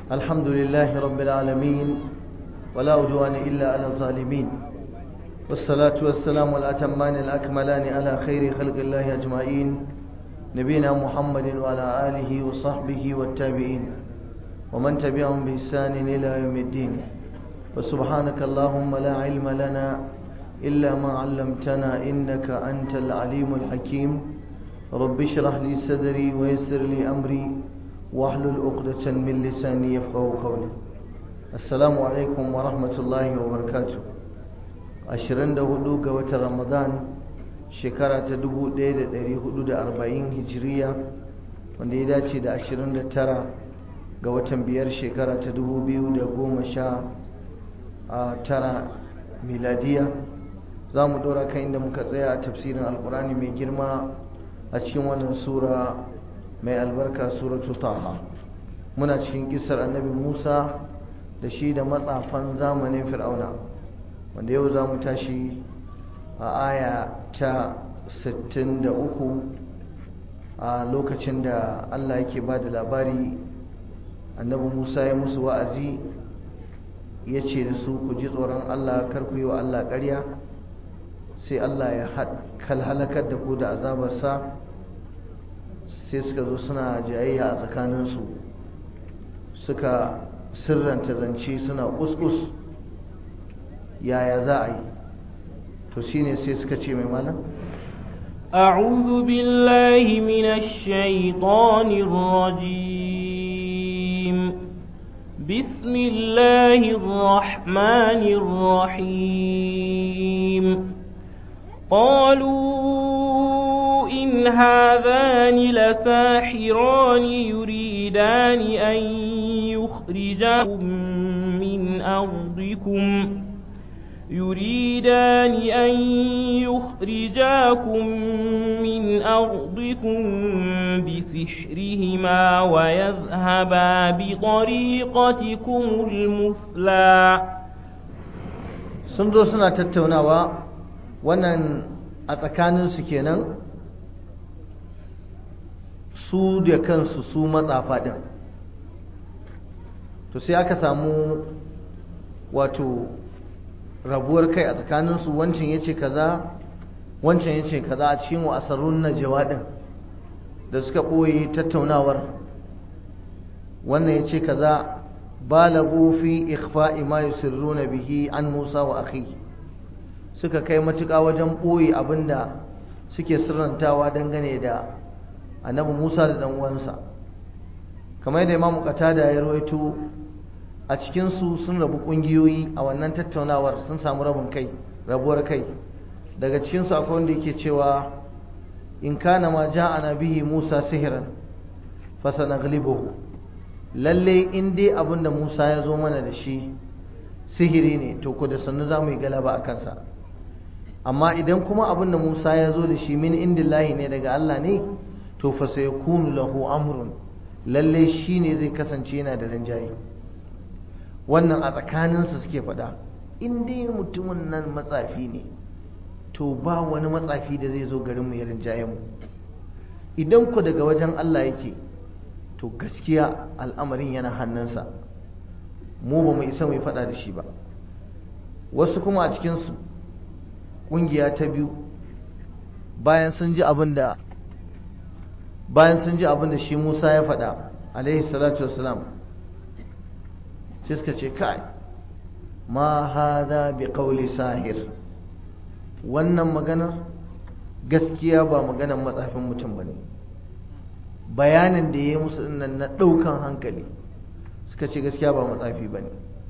الحمد لله رب العالمين ولا عدوان إلا على الظالمين والصلاة والسلام الأتمان الأكملان على خير خلق الله أجمعين نبينا محمد وعلى آله وصحبه والتابعين ومن تبعهم بإحسان إلى يوم الدين وسبحانك اللهم لا علم لنا إلا ما علمتنا إنك أنت العليم الحكيم رب اشرح لي صدري ويسر لي أمري واحلل عقدة من لساني يفقهوا قولي السلام عليكم ورحمة الله وبركاته 24 ga watan Ramadan shekara ta 1440 hijiriya wanda ya dace da 29 ga watan biyar shekara ta 2019 miladiya za mu dora kan inda muka tsaya a tafsirin alkurani mai girma a cikin wannan sura mai albarka suratu taha muna cikin kisar annabi Musa da shi da matsafan zamanin fir'auna wanda yau za mu tashi a aya ta 63 a lokacin da Allah yake ba da labari annabi Musa ya musu wa'azi ya ce da su ku ji tsoron Allah kar ku yi wa Allah ƙarya sai Allah ya halakar da ku da azabarsa sai suka zo suna jayayya a tsakaninsu suka sirranta zance suna kuskus yaya za a yi to shine sai suka ce mai malam أعوذ بالله من الشيطان الرجيم بسم الله الرحمن الرحيم قالوا إن هذان لساحران يريدان أن يخرجاكم من أرضكم بسحرهما ويذهبا بطريقتكم المثلى sun zo suna tattaunawa wannan a tsakaninsu kenan su da kansu su matsafa ɗin to sai aka samu wato rabuwar kai a tsakaninsu wancan ya ce kaza wancan ya ce kaza a cikin wasarun na jawaɗin da suka ɓoye tattaunawar wannan ya ce kaza balagu fi ikhfa'i ma yusirruna bihi an Musa wa akhihi suka kai matuƙa wajen ɓoye abinda suke sirrantawa dangane da annabi Musa da ɗan uwansa kamar yadda Imam Qatada ya rawaito a cikin su sun rabu kungiyoyi a wannan tattaunawar sun samu rabuwar kai daga cikin su akwai wanda yake cewa in kana ma ja'ana bihi Musa sihran fasanaghlibuhu lalle in dai abinda Musa ya zo mana da shi sihiri ne to ko da sannu zamu yi galaba a kansa amma idan kuma abinda Musa ya zo da shi min indillahi ne daga Allah ne to fa sayakunu lahu amrun lalle shine zai kasance yana da rinjaye wannan a tsakaninsu suke faɗa in dai mutumin nan matsafi ne to ba wani matsafi da zai zo garin mu ya rinjaye mu idan ku daga wajen Allah yake to gaskiya al'amarin yana hannunsa mu ba mu isa mu faɗa da shi ba wasu kuma a cikinsu ƙungiya ta biyu bayan sun ji abin da shi Musa ya faɗa alaihi salatu wassalam sai suka ce kai ma hada bi qawli sahir wannan maganar gaskiya ba maganar matsafin mutum bane bayanin da yayi musu dinnan na daukan hankali suka ce gaskiya ba matsafi bane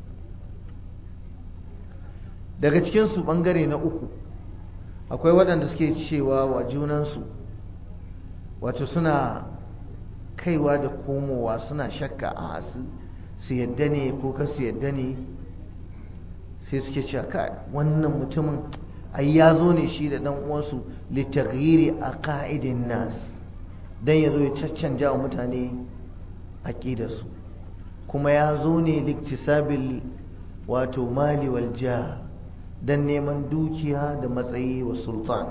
daga cikin su bangare na uku akwai waɗanda suke cewa wa junansu wato suna kaiwa da komowa suna shakka a su yadda ne ko ka su yadda ne sai suke cewa kai wannan mutumin ai ya zo ne shi da dan uwansu litaghyiri aqaidin nas dan yazo ya caccanja wa mutane aqidarsu kuma ya zo ne liktisabil wato mali wal jah dan neman dukiya da matsayi wa sultan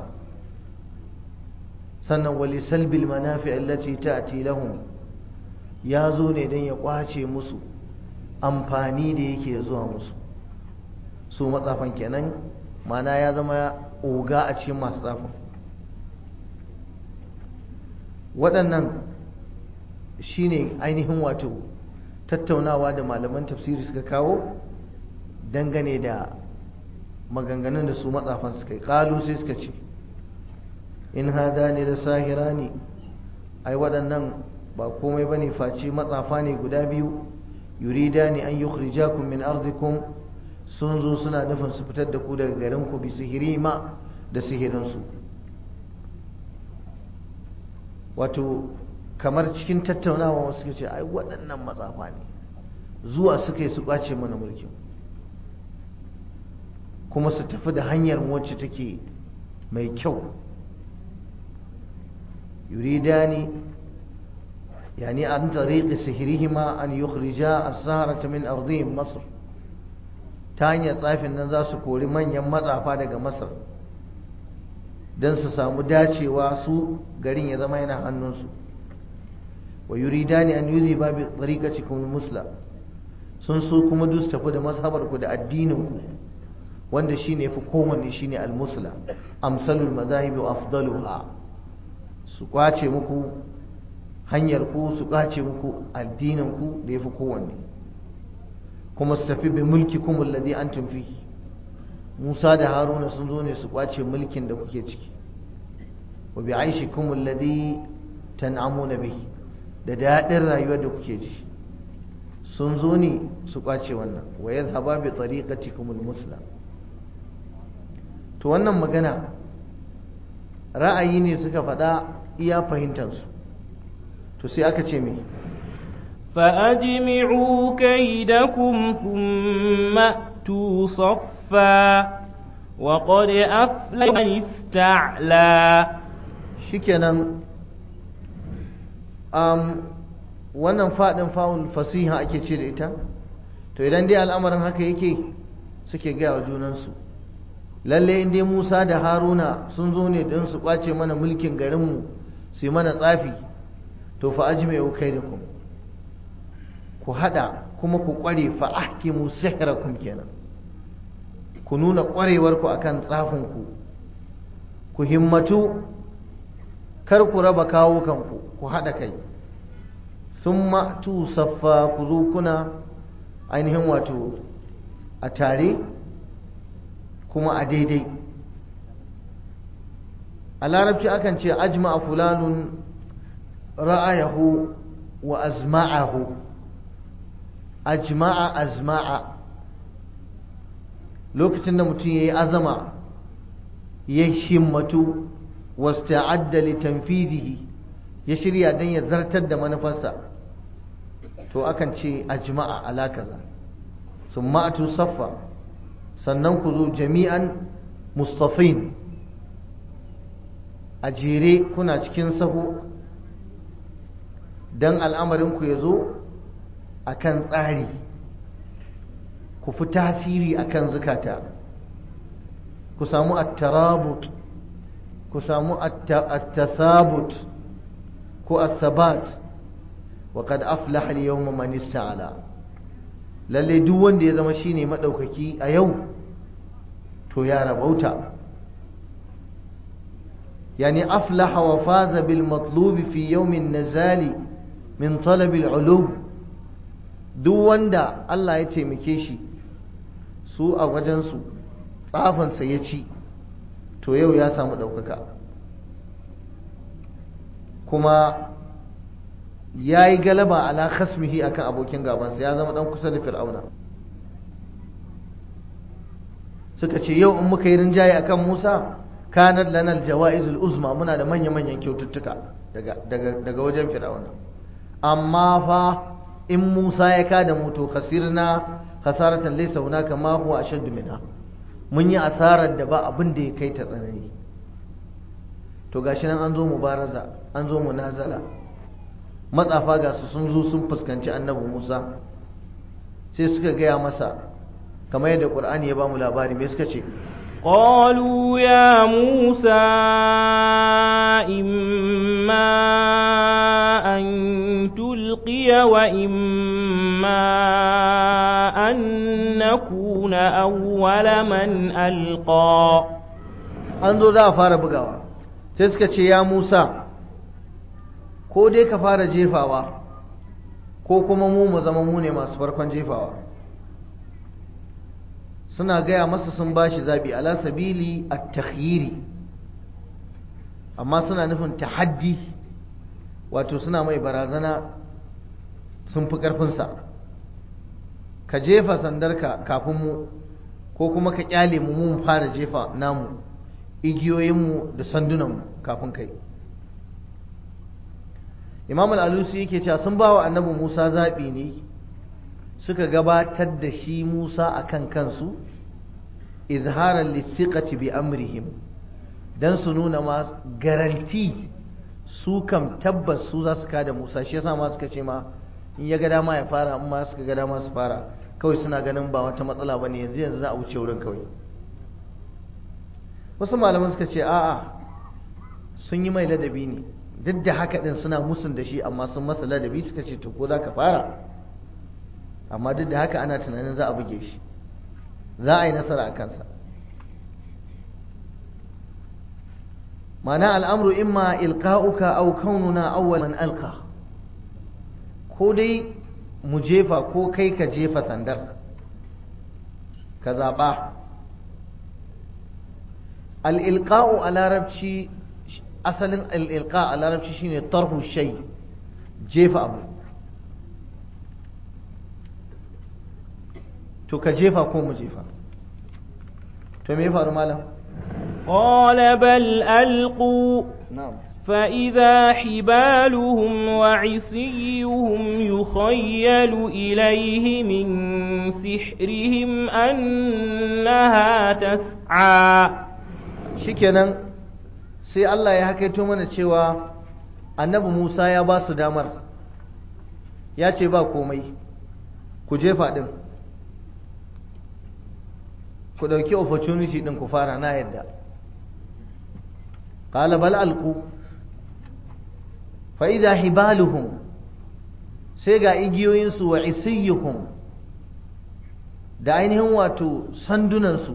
sannan wali salbil manafi allati ta'ti lahum ya zo ne dan ya kwace musu amfani da yake zuwa musu su matsafan kenan, mana ya zama oga a cikin masu tsafin. waɗannan shine ainihin wato tattaunawa da malaman tafsiri suka kawo dangane da maganganun da su matsafan suka yi. ƙalu sai suka ce in hadani da sahirani, ai waɗannan ba komai bane face matsafa ne guda biyu, yuridani an yukhrijakum min ardikum, sun zo suna nufin su fitar da ku daga garin ku bi sihirima, da sihirinsu. wato kamar cikin tattaunawa wasu suka ce ai waɗannan matsafa ne, zuwa suka yi su ƙwace mana mulkin kuma su tafi da hanyar wacce take mai kyau. yuridani yani an tariqi sihirihima an yukhrija as-saharata min ardihim Masr, ta hanyar tsafin nan za su kori manyan matsafa daga Masar don su samu dacewa su garin ya zama yana hannunsu. wa yuridani an yudhiba bi tariqatikum al-musla, sun so kuma duk tafi da mazhabarku da addininku wanda shine fi kowanne, shine al-musla, amsalul madahib wa afdaluha, su kwace muku hanyar ku, su kwace muku addinin ku da yafi kowanne, kuma su tafi bi mulkikum alladhi antum fihi. Musa da Haruna sun zo ne su kwace mulkin da kuke ciki, wa bi aishikum alladhi tan'amuna bihi, da daɗin rayuwar da kuke ji, sun zo ne su kwace wannan. wa yadhhaba bi tariqatikum al-musla. to wannan magana ra'ayi ne suka faɗa iya fahimtansu. to sai aka ce me فأجمعوا كيدكم ثم أتوا صفا وقد أفلح من استعلى. shikenan wannan faɗin fa'ul fasiha ake ce da ita. to idan dai al'amarin haka yake, suke gaya wa junansu, lalle in dai Musa da Haruna sun zo ne don su kwace mana mulkin garinmu, su yi mana tsafi, to fa ajmi'u kaidakum, ku hada kuma ku kware, fa ahkimu sihrakum kenan, ku nuna kwarewarku akan tsafinku, ku himmatu, kar ku raba kawo kanku, ku hada kai. thumma tu saffa, ku zo kuna ainihin wato a tare kuma a daidai. a larabci akan ce ajma'a fulanun ra'ayahu wa azma'ahu. ajma'a azma'a, lokacin da mutum yayi azama, ya himmatu, wasta'adda li tanfidihi, ya shirya dan ya zartar da manufarsa, to akan ce ajma'a ala kaza. summa atu saffa, sannan ku zo jami'an mustafin, a jere kuna cikin sahu, dan al'amarinku ya zo akan tsari, ku fi tasiri akan zukata, ku samu at-tarabut, ku samu at-tathabut ko as-sabat. wa qad aflaha al-yawma man ista'ala, lalle duk wanda ya zama shine madaukaki a yau to ya rabauta. yani aflaha wa faza bil matlub fi yawm an-nazali min talab al-ulum. duk wanda Allah ya taimake shi, su a wajensu tsafansa ya ci, to yau ya samu ɗaukaka, kuma ya yi galaba ala khasmihi akan abokin gabansa, ya zama ɗan kusa da fir'auna. suka ce yau in muka yi rinjaye akan Musa, kanat lanal jawaizul uzma, muna da manya-manyan kyaututtuka daga wajen fir'auna. amma fa in Musa ya kada mu, to khasirna khasaratan laysa hunaka ma huwa ashaddu minha, mun yi asarar da ba abin da ya kai ta tsanani. to gashi nan an zo mubaraza, an zo munazala, matsafa ga su sun zo sun fuskanci annabi Musa, sai suka gaya masa kamar yadda Qur'ani ya ba mu labari, me suka ce? قالوا يا موسى إما أن تلقي وإما أن نكون أول من ألقى. an zo za a fara bugawa sai suka ce ya Musa ko dai ka fara jefawa ko kuma mu zama mu ne masu farkon jefawa. suna gaya masa sun bashi zabi ala sabili at-takhyiri, amma suna nufin tahaddi, wato suna mai barazana sun fi ƙarfinsa. ka jefa sandarka kafin mu ko kuma ka kyale mu mun fara jefa namu igiyoyinmu da sandunanmu kafin kai. Imam al-Alusi yake cewa sun bawa annabi Musa zaɓi ne, suka gabatar da shi Musa akan kansu izharan lithiqati bi amrihim, dan su nuna ma garanti su kam tabbas su za su kada Musa. shi yasa ma suka ce ma in ya ga dama ya fara, amma suka ga dama su fara, kawai suna ganin ba wata matsala bane, yanzu za a wuce wurin kawai. wasu malaman suka ce a'a sun yi mai ladabi ne, duk da haka din suna musun da shi amma sun masa ladabi, suka ce to ko za ka fara, amma duk da haka ana tunanin za a buge shi, za a yi nasara a kansa. ma'ana al'amru imma ilqa'uka aw kaununa awwal man alqa, ko dai mu jefa ko kai ka jefa sandar, ka zaɓa. al'ilƙa'u a larabci, asalin al'ilƙa a larabci shine tarhu shay, jefa abu. to ka jefa ko mu jefa, to me faru malam? قال بل ألقوا na'am فإذا حبالهم وعصيهم يخيل إليه من سحرهم أنها تسعى. shikenan sai Allah ya hakaito mana cewa annabi Musa ya ba su damar, ya ce ba komai ku jefa din, ku dauki opportunity din ku fara, na yadda. qala bal alqu fa idha hibaluhum, sai ga igiyoyinsu wa isiyuhum da ainihin wato sandunansu,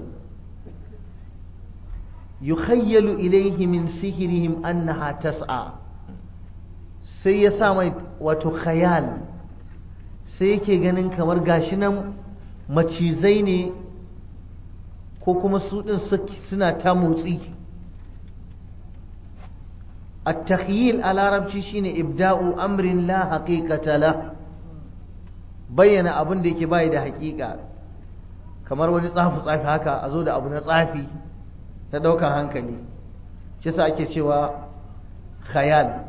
yukhayyalu ilayhi min sihirihim annaha tas'a, sai ya sa mai wato khayal, sai yake ganin kamar gashi nan macizai ne ko kuma su din suna ta motsi. at-takhyil a larabci shine ibda'u amrin la haqiqata la, bayyana abin da yake bai da haƙiƙa, kamar wani tsafi haka a zo da abu na tsafi ta ɗaukar hankali, shi sa ake cewa khayal.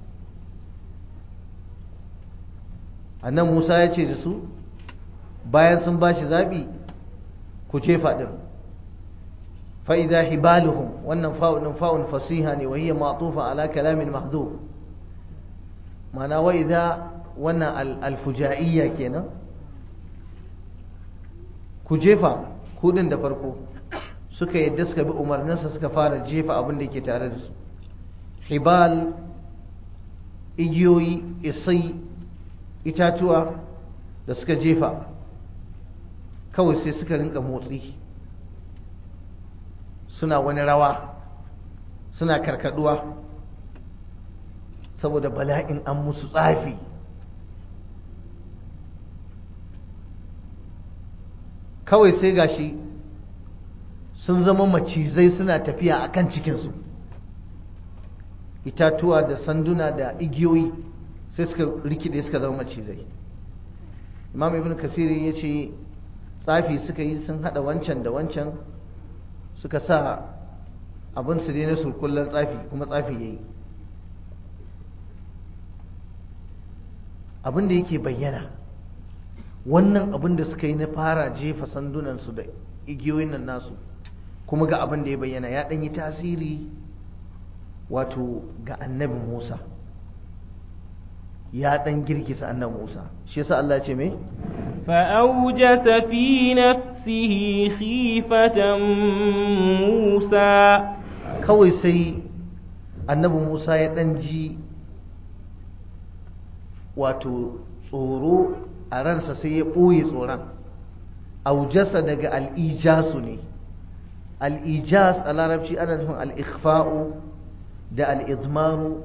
annan Musa ya ce da su bayan sun ba shi zaɓi, ku ce faɗin fa'iza hibaluhum, wannan fa'un fasiha ne, wa hiya ma'tufa ala kalamin mahdhuf, ma'ana wa idza wannan alfujaiya kenan. ku jefa kudin da farko, suka yadda suka bi umarninsa, suka fara jefa abin da ke tare da su. hibal igiyoyi, isai itatuwa da suka jefa, kawai sai suka rinka motsi, suna wani rawa, suna karkaduwa, saboda bala'in an musu tsafi. kawai sai gashi sun zama macizai suna tafiya a kan cikinsu, itatuwa da sanduna da igiyoyi sai suka rikide suka zama macizai. Imam Ibn Kasiri ya ce tsafi suka yi, sun hada wancan da wancan, suka sa abin su na surkullar tsafi, kuma tsafi ya yi. Abin da yake bayyana, wannan abin da suka yi na fara jefa sandunansu da igiyoyin nan nasu, kuma ga abin da ya bayyana ya ɗanyi tasiri wato ga annabi Musa, ya ɗan girgiza annabi Musa. shi yasa Allah ce me فأوجس في نفسه خيفة موسى. kawai sai annabi Musa ya ɗan ji wato tsoro a ransa, sai ya ɓoye tsoron, aujasa daga al'ijasu ne. Al'ijas a larabci ana nufin al'ikhfa'u da al'izmaru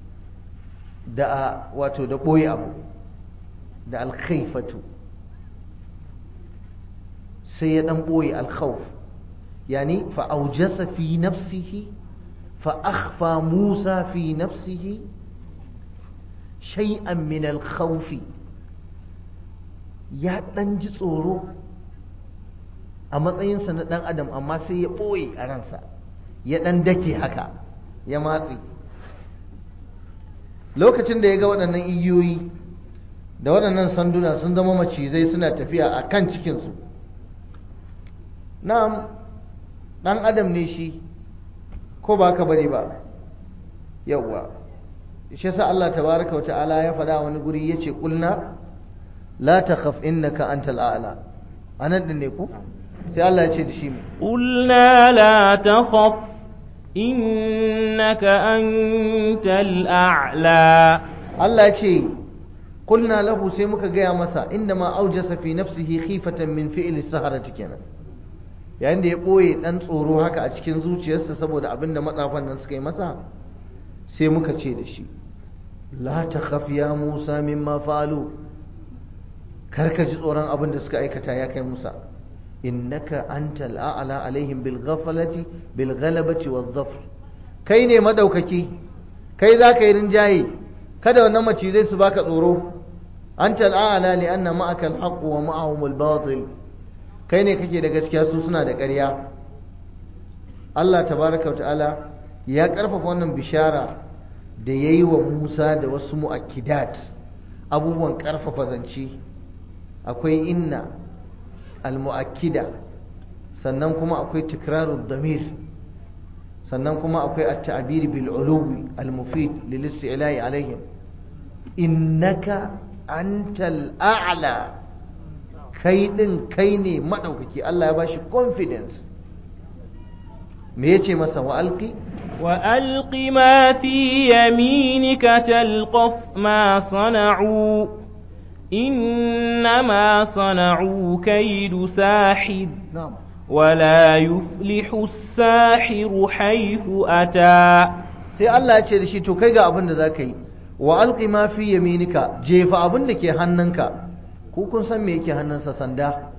da wato da ɓoye abu da alkhaifatu, sai ya ɗan ɓoye alkhawf, yani fa'aujasa fi nafsihi fa'akhfa Musa fi nafsihi shay'an min alkhawfi, ya ɗan ji tsoro a matsayinsa na ɗan adam amma sai ya ɓoye a ransa, ya ɗan dake haka ya matse. Lokacin da ya ga waɗannan igiyoyi da waɗannan sanduna sun zama macizai suna tafiya a kan cikinsu, na'am ɗan adam ne shi, ko ba ka bari ba, yawwa shi sa Allah tabaraka wa ta'ala ya faɗa wani guri yace kulna la takhaf innaka antal a'la, anan din ne ku sai Allah ya ce da shi qulna la takhaf innaka antal a'la. Allah ya ce qulna lahu, sai muka gaya masa inda ma aujasa fi nafsihi khifatan min fi'li saharati kenan, yayin da ya ɓoye ɗan tsoro haka a cikin zuciyarsa saboda abin da matsafan nan suka yi masa, sai muka ce da shi la takhaf ya Musa mimma fa'alu, karka ji tsoron abin da suka aikata ya kai Musa, innaka antal a'la alaihim bil ghaflati bil ghalabati waz zafr, kai ne madaukaki, kai za ka yi rinjaye, kada wannan macizai su baka tsoro. Antal a'la li anna ma'aka al haqq wa ma'ahum al batil, kai ne kake da gaskiya su suna da ƙarya. Allah tabaraka wata'ala ya ƙarfafa wannan bishara da ya yi wa Musa da wasu mu'akkidat, abubuwan ƙarfafa zance. Akwai inna al-mu'akkida, sannan kuma akwai tikrarud damir, sannan kuma akwai at-ta'bir bil uluwi al-mufid lil isti'la'i alaihim. Innaka antal a'la, kai din kai ne madaukaki. Allah ya bashi confidence. Me yace masa wa alqi ما في يمينك تلقف ما صنعوا إنما صنعوا كيد ساحر ولا يفلح الساحر حيث أتى. sai Allah ya ce da shi to kai ga abin da zaka yi, wa alqi ma fi yaminika, jefa abin da ke hannunka. Ku kun san me yake hannunsa? Sanda.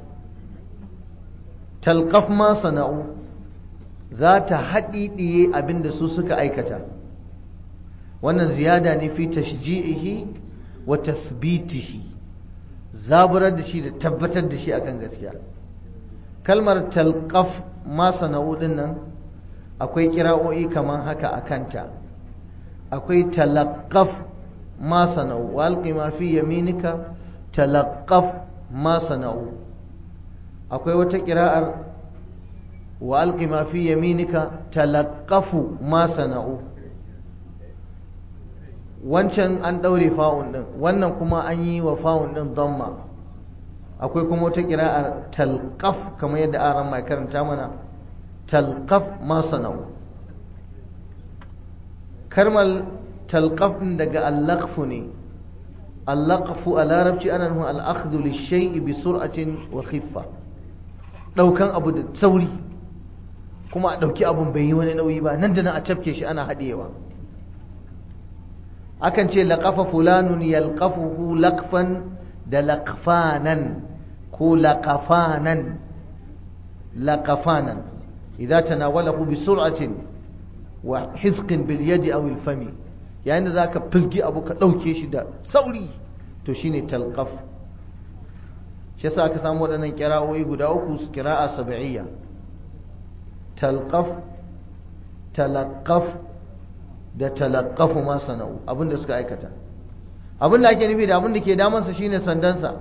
Talqaf ma sana'u, za ta haɗiɗiye abin da su suka aikata. Wannan ziyada ne fi tashji'ihi wa tasbitihi, zaburar da shi da tabbatar da shi akan gaskiya. Kalmar talqaf ma sana'u din nan akwai kira'o'i kaman haka akanta. Akwai talaqqaf ma sana'u, wa alqi ma fi yaminika talaqqaf ma sana'u. Akwai wata kira'ar wa alqi ma fi yaminika talaqqafu ma sana'u. Wancan an daure fa'un din, wannan kuma an yi wa fa'un din dhamma. Akwai kuma wata kira'ar talqaf kamar yadda aran mai karanta mana, talqaf ma sana'u. Karmal talqaf din daga al-laqfu ne. Al-laqfu a larabci ana nufin al-akhdhu lish-shay'i bi sur'atin wa khiffa, daukan abu da sauri, kuma a ɗauki abun bai yi wani nauyi ba, nan da nan a tafke shi ana haɗewa. Akan ce laƙafa fulanun yalqafuhu laqfan da laqfanan ko laqafanan. Laqafanan idza tanawalahu bi sur'atin wa hizqin bil yadi aw al fami, yayin da zaka fizgi abu ka ɗauke shi da sauri to shine talqaf. shi yasa aka samu waɗannan kira'o'i guda uku, kira'a sab'iyya. Talqaf, talaqqaf da talaqqafu ma sana'u, abinda suka aikata. Abinda ake nufi da abinda ke damansa shine sandansa,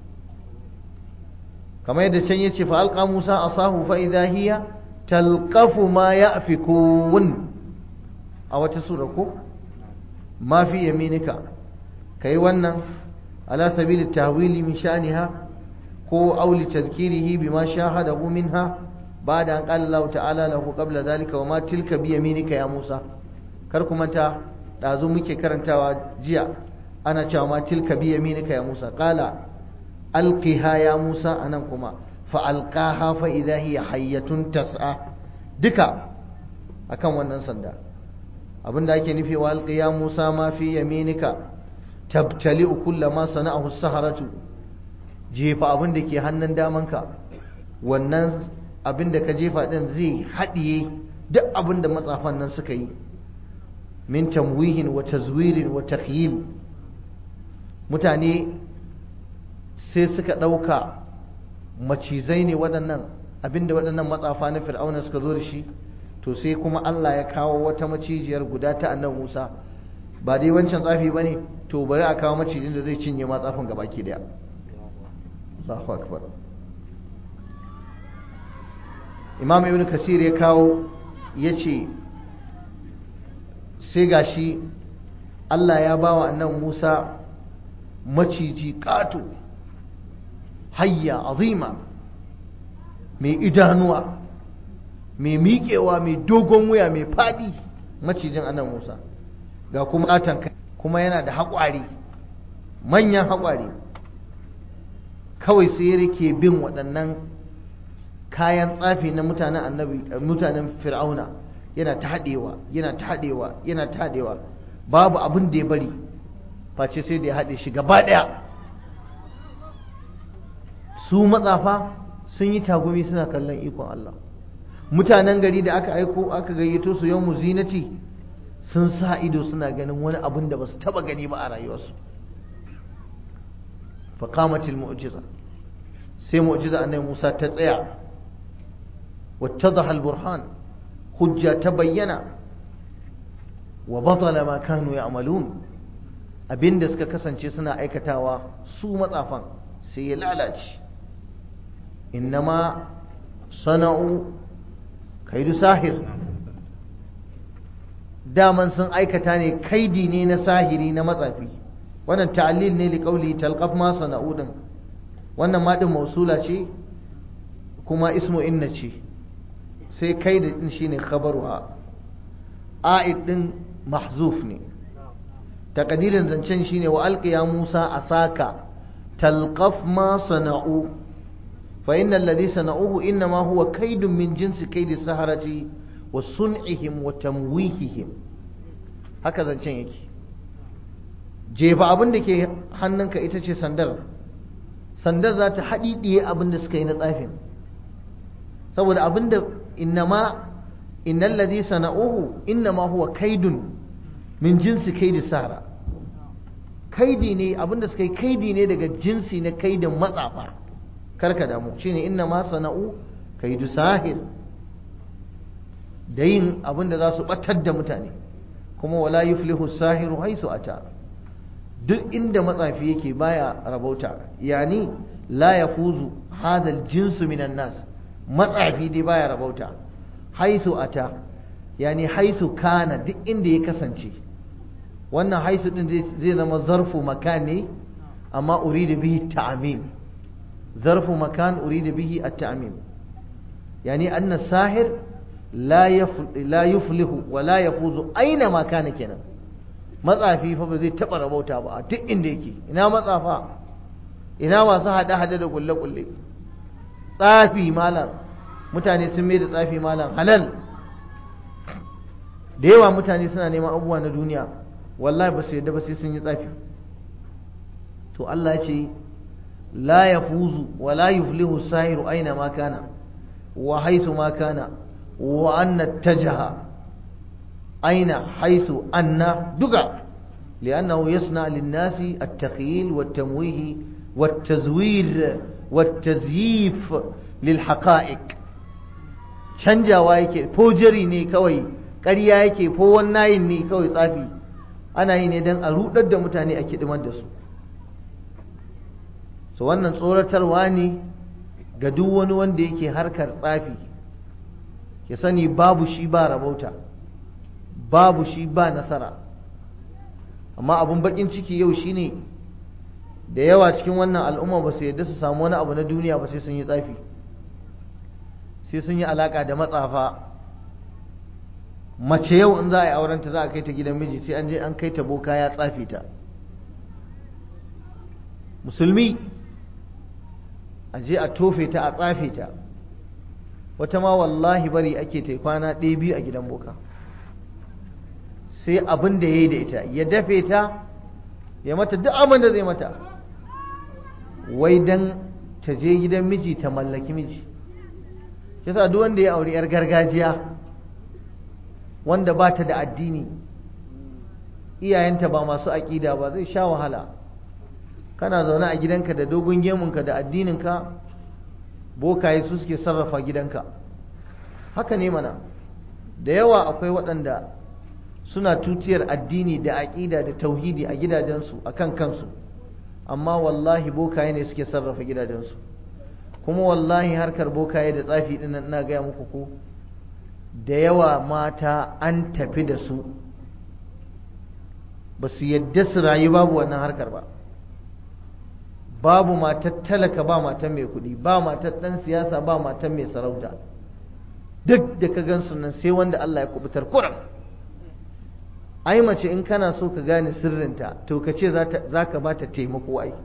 kamar yadda can yace fa alqa Musa asahu fa idha hiya talqafu ma ya'fikun, a wata sura ko ma fi yaminika, kai wannan ala sabili tahwili min sha'niha ko auli tadhkirihi bima shahadahu minha بعد أن قال الله تعالى له قبل ذلك وما تلك بيمينك يا موسى. كركم أنت لازم ميكي كرنتا جيا أنا ما تلك بيمينك يا موسى. قال ألقها يا موسى أنكما fa'alƙaha fa'iza hiya hayyatun tas'a duka akan wannan sanda. Abinda ake nufi wa alƙiya Musa ma fi yaminika tabtali'u kulla ma sana'ahu saharatu, jefa abin da ke hannun damanka, wannan abin da ka jefa din zai haɗiye duk abin da matsafan nan suka yi, min tamwihin wa tazwirin wa takhyil. Mutane sai suka ɗauka macizai ne waɗannan, abinda waɗannan matsafa na fir'auna suka zo da shi, to sai kuma Allah ya kawo wata macijiyar guda ta annabi Musa. Ba dai wancan tsafi bane, to bari a kawo macijin da zai cinye matsafin gabaki daya. Allahu akbar. Imam Ibn Kasir ya kawo yace sai gashi Allah ya bawa annabi Musa maciji ƙato, hayya azima, mai idanuwa, mai miƙewa, mai dogon wuya, mai faɗi, macijin annabi Musa, ga kuma ƙaton kai, kuma yana da haƙwari, manyan haƙwari. Kawai sai yake bin waɗannan kayan tsafi na mutanen fir'auna, yana ta haɗewa, yana ta haɗewa, yana ta haɗewa, babu abin da ya bari face sai da ya haɗe shi gaba ɗaya. Su matsafa sun yi tagumi suna kallon ikon Allah. Mutanen gari da aka aiko aka gayyato su yau zinati sun sa ido suna ganin wani abin da ba su taɓa gani ba a rayuwarsu. Faqamatil mu'jiza, sai mu'jiza annabi Musa ta tsaya, wattadaha al-burhan, hujja ta bayyana, wa batala ma kanu ya'malun, abinda suka kasance suna aikatawa su matsafan sai ya lalace. Innama sana'u kaidu sahir, daman sun aikata ne kaidi ne na sahiri na matsafi. Wannan ta'lil ne li qawli talqaf ma sana'u din, wannan ma din mausula ce kuma ismu inna ce, sai kaidi din shine khabaruha, a'id din mahzuf ne. Taqdirin zancen shine wa alqiya Musa asaka talqaf ma sana'u fa innal ladhi sana'uhu inma huwa kaidun min jinsi kaidi saharati wa sun'ihim wa tamwihihim. Haka zancen yake. Jefa abin da ke hannunka ita ce sandar za ta haɗiɗiye abin da suka yi na tsafin, saboda abin da innal ladhi sana'uhu innama huwa kaidun min jinsi kaidi sahara, kaidi ne, abin da suka yi kaidi ne daga jinsi na kaidin matsafa. Karka damu, shine innama sana'u kaidu sahir, da yin abin da za su batar da mutane. Kuma wala yuflihu sahiru haisu ata, duk inda matsafi yake baya rabauta, yani la yafuzu hadal jinsu minan nas, matsafi dai baya rabauta. Haisu ata yani haisu kana, duk inda ya kasance. Wannan haisu din zai zama zarfu makan ne, amma urida bihi ta'mim, zarfu makan urida bihi at-ta'mim, yani anna sahir la yuflihu wa la yafuzu aina ma kana kenan. Matsafi fa ba zai taɓa rabauta ba a duk inda yake. Ina matsafa, ina masu hada-hada da kulle-kulle, tsafi malam, mutane sun mai da tsafi malam halal. Da yawa mutane suna neman abubuwa na duniya, wallahi ba su yadda ba sai sun yi tsafi. To Allah ya ce la yafuzu wa la yuflihu sahiru aina ma kana wa haythu ma kana wa anna tajaha أين حيث أن دقع، لأنه يصنع للناس التخيل والتمويه والتزوير والتزييف للحقائق. canjawa yake, fojari ne kawai, ƙarya yake, ko wannan ne kawai, tsafi ana yi ne don a rudar da mutane a kidimar da su. So wannan tsoratarwa ne ga duk wani wanda yake harkar tsafi, ya sani babu shi ba rabauta, babu shi ba nasara. Amma abun bakin ciki yau shine da yawa cikin wannan al'umma ba su yadda su samu wani abu na duniya ba sai sun yi tsafi, sai sun yi alaka da matsafa. Mace yau in za a yi aurenta za a kai ta gidan miji sai an je an kai ta boka ya tsafi ta. Musulmi a je a tofe ta a tsafe ta, wata ma wallahi bari ake ta kwana ɗaya biyu a gidan boka, sai abin da ya yi da ita ya dafe ta ya mata duk abin da zai mata, wai dan ta je gidan miji ta mallaki miji. Yasa duk wanda ya auri 'yar gargajiya wanda ba ta da addini, iyayenta ba masu aƙida ba, zai sha wahala. Kana zaune a gidanka da dogon gemunka da addininka, bokaye su suke sarrafa gidanka. Haka ne mana, da yawa akwai waɗanda suna tutiyar addini da aƙida da tauhidi a gidajensu a kan kansu, amma wallahi bokaye ne suke sarrafa gidajensu. Kuma wallahi harkar bokaye da tsafi ɗin nan ina gaya muku ko, da yawa mata an tafi da su, ba su yadda su rayu babu wannan harkar ba. Babu matar talaka ba matar mai kuɗi, ba matar ɗan siyasa ba matar mai sarauta, duk da ka gan nan sai wanda Allah ya kubutar kuram. Ai mace in kana so ka gane sirrinta to ka ce za ka ba ta taimako. Ai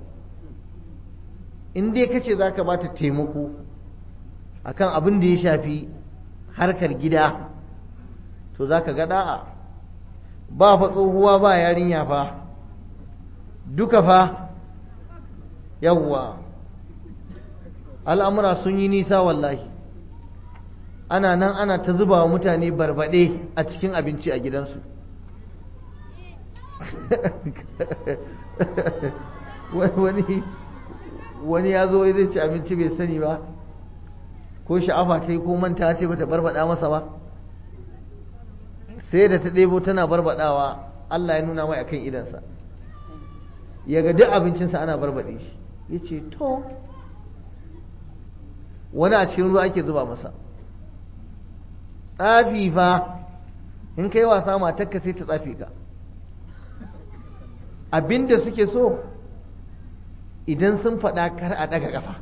in dai ka ce za ka ba ta taimako akan abin da ya shafi harkar gida, to za ka ga da'a. Ba fa tsohuwa ba yarinya fa, duka fa. Yawwa, al'amura sun yi nisa wallahi. Ana nan ana ta zuba wa mutane barbaɗe a cikin abinci a gidansu. wani ya zo zai ci abinci bai sani ba, ko sha'afa ta yi ko manta ce bata barbaɗa masa ba, sai da ta ɗebo tana barbaɗawa, Allah ya nuna mai akan idansa, ya ga duk abincinsa ana barbaɗe shi, ya ce to wani a cikin ruwa ake zuba masa. Tsafi fa, in kai wasa matarka sai ta tsafi ka. Abinda suke so idan sun faɗa kar a ɗaga ƙafa,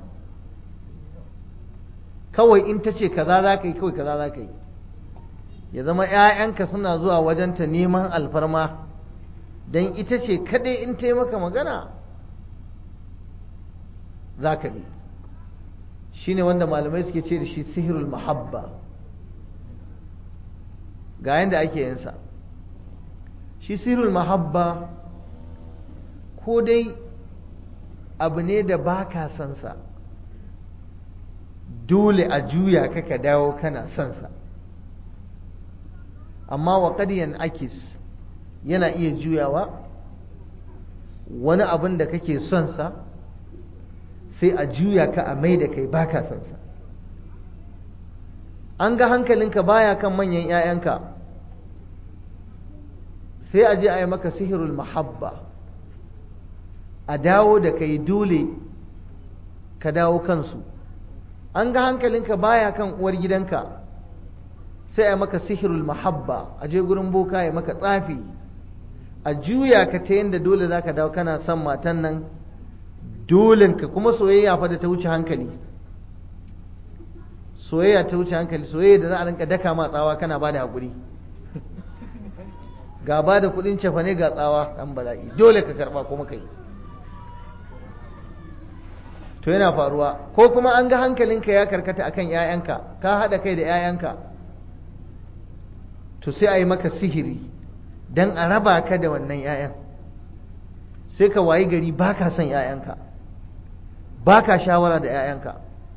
kawai in ta ce kaza za ka yi, kawai kaza za ka yi. Ya zama 'ya'yanka suna zuwa wajenta neman alfarma, don ita ce kaɗai in ta yi maka magana za ka bi. Shi ne wanda malamai suke ce da shi sihirul mahabba. Ga yadda ake yinsa. Shi sihirul mahabba ko dai abu ne da ba ka son sa, dole a juya ka dawo kana son sa, amma wa qadiyan akis, yana iya juyawa wani abin da kake son sa sai a juya ka a mai da kai baka son sa. An ga hankalinka baya kan manyan 'ya'yanka, sai a je a yi maka sihirul mahabba, a dawo da kai dole ka dawo kansu. An ga hankalinka baya kan uwar gidanka, sai a maka sihirul mahabba, a je gurin boka ya maka tsafi, a juya ka ta yadda dole za ka dawo kana son matan nan, dolenka. Kuma soyayya fa da ta wuce hankali, soyayya ta wuce hankali, soyayya da za a rinka daka ma tsawa kana ba da haƙuri. Ga ba da kuɗin cefa ne ga tsawa, ɗan bala'i, dole ka karɓa kuma kai. To yana faruwa. Ko kuma an ga hankalinka ya karkata akan 'ya'yanka, ka haɗa kai da 'ya'yanka, to sai a yi maka sihiri don a raba ka da wannan 'ya'yan, sai ka wayi gari ba ka son 'ya'yanka, ba ka shawara da 'ya'yanka.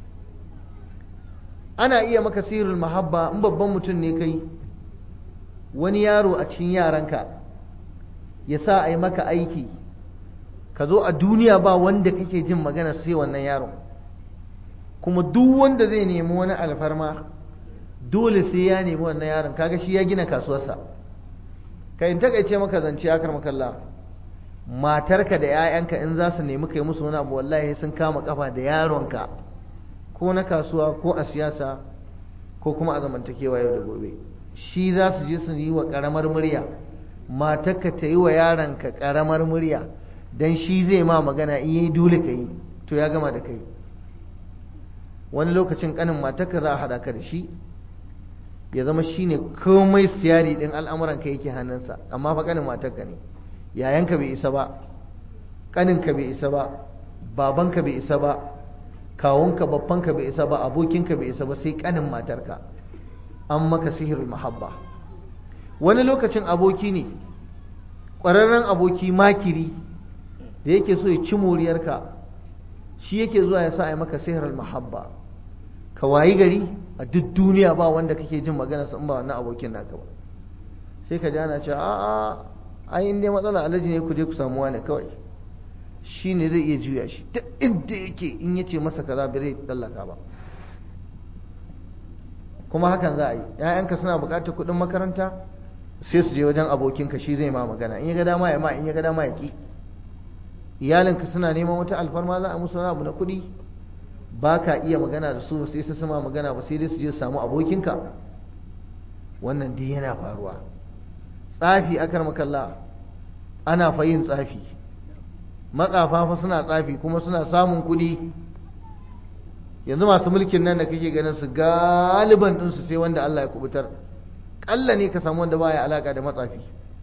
Ana iya maka sihirul mahabba in babban mutum ne kai, wani yaro a cikin yaranka ya sa a yi maka aiki, ka zo a duniya ba wanda kake jin magana sai wannan yaron, kuma duk wanda zai nemi wani alfarma dole sai ya nemi wannan yaron. Kaga shi ya gina kasuwarsa. Ka in takaice maka zance akar makalla, matarka da 'ya'yanka in za su nemi kai musu wani abu, wallahi sun kama kafa da yaronka, ko na kasuwa ko a siyasa ko kuma a zamantakewa yau da gobe. Shi za su je su yi wa karamar murya, matarka ta yi wa yaronka karamar murya, dan shi zai ma magana, in yi dole ka yi, to ya gama da kai. Wani lokacin kanin matarka za a haɗa ka da shi, ya zama shi ne komai siyari ɗin al'amuranka yake hannunsa, amma fa kanin matarka ne. Yayanka bai isa ba, kaninka bai isa ba, babanka bai isa ba, kawunka babbanka bai isa ba, abokinka bai isa ba, sai kanin matarka. An maka sihirul mahabba. Wani lokacin aboki ne, ƙwararren aboki makiri da yake so ya ci moriyarka, shi yake zuwa ya sa a yi maka sihirul mahabba. Ka wayi gari a duk duniya ba wanda kake jin maganarsa in ba wannan abokin naka ba. Sai ka ji ana cewa a'a ai in dai matsala alaji ne ku je ku samu wani kawai, shi ne zai iya juya shi duk inda yake, in yace masa kaza bai zai tsallaka ba. Kuma hakan za a yi. ‘Ya'yanka suna buƙatar kuɗin makaranta, sai su je wajen abokinka, shi zai ma magana, in ya ga dama ya ma, in ya ga dama ya ƙi. Iyalinka suna neman wata alfarma, za a musu wani abu na kuɗi, ba ka iya magana da su, sai su sama magana ba, sai dai su je su samu abokinka. Wannan dai yana faruwa. Tsafi akar makalla, ana fa yin tsafi. Matsafa fa suna tsafi kuma suna samun kuɗi. Yanzu masu mulkin nan da kake ganin su galiban ɗinsu sai wanda Allah ya kubutar. Ƙalla ne ka samu wanda baya alaka da matsafi.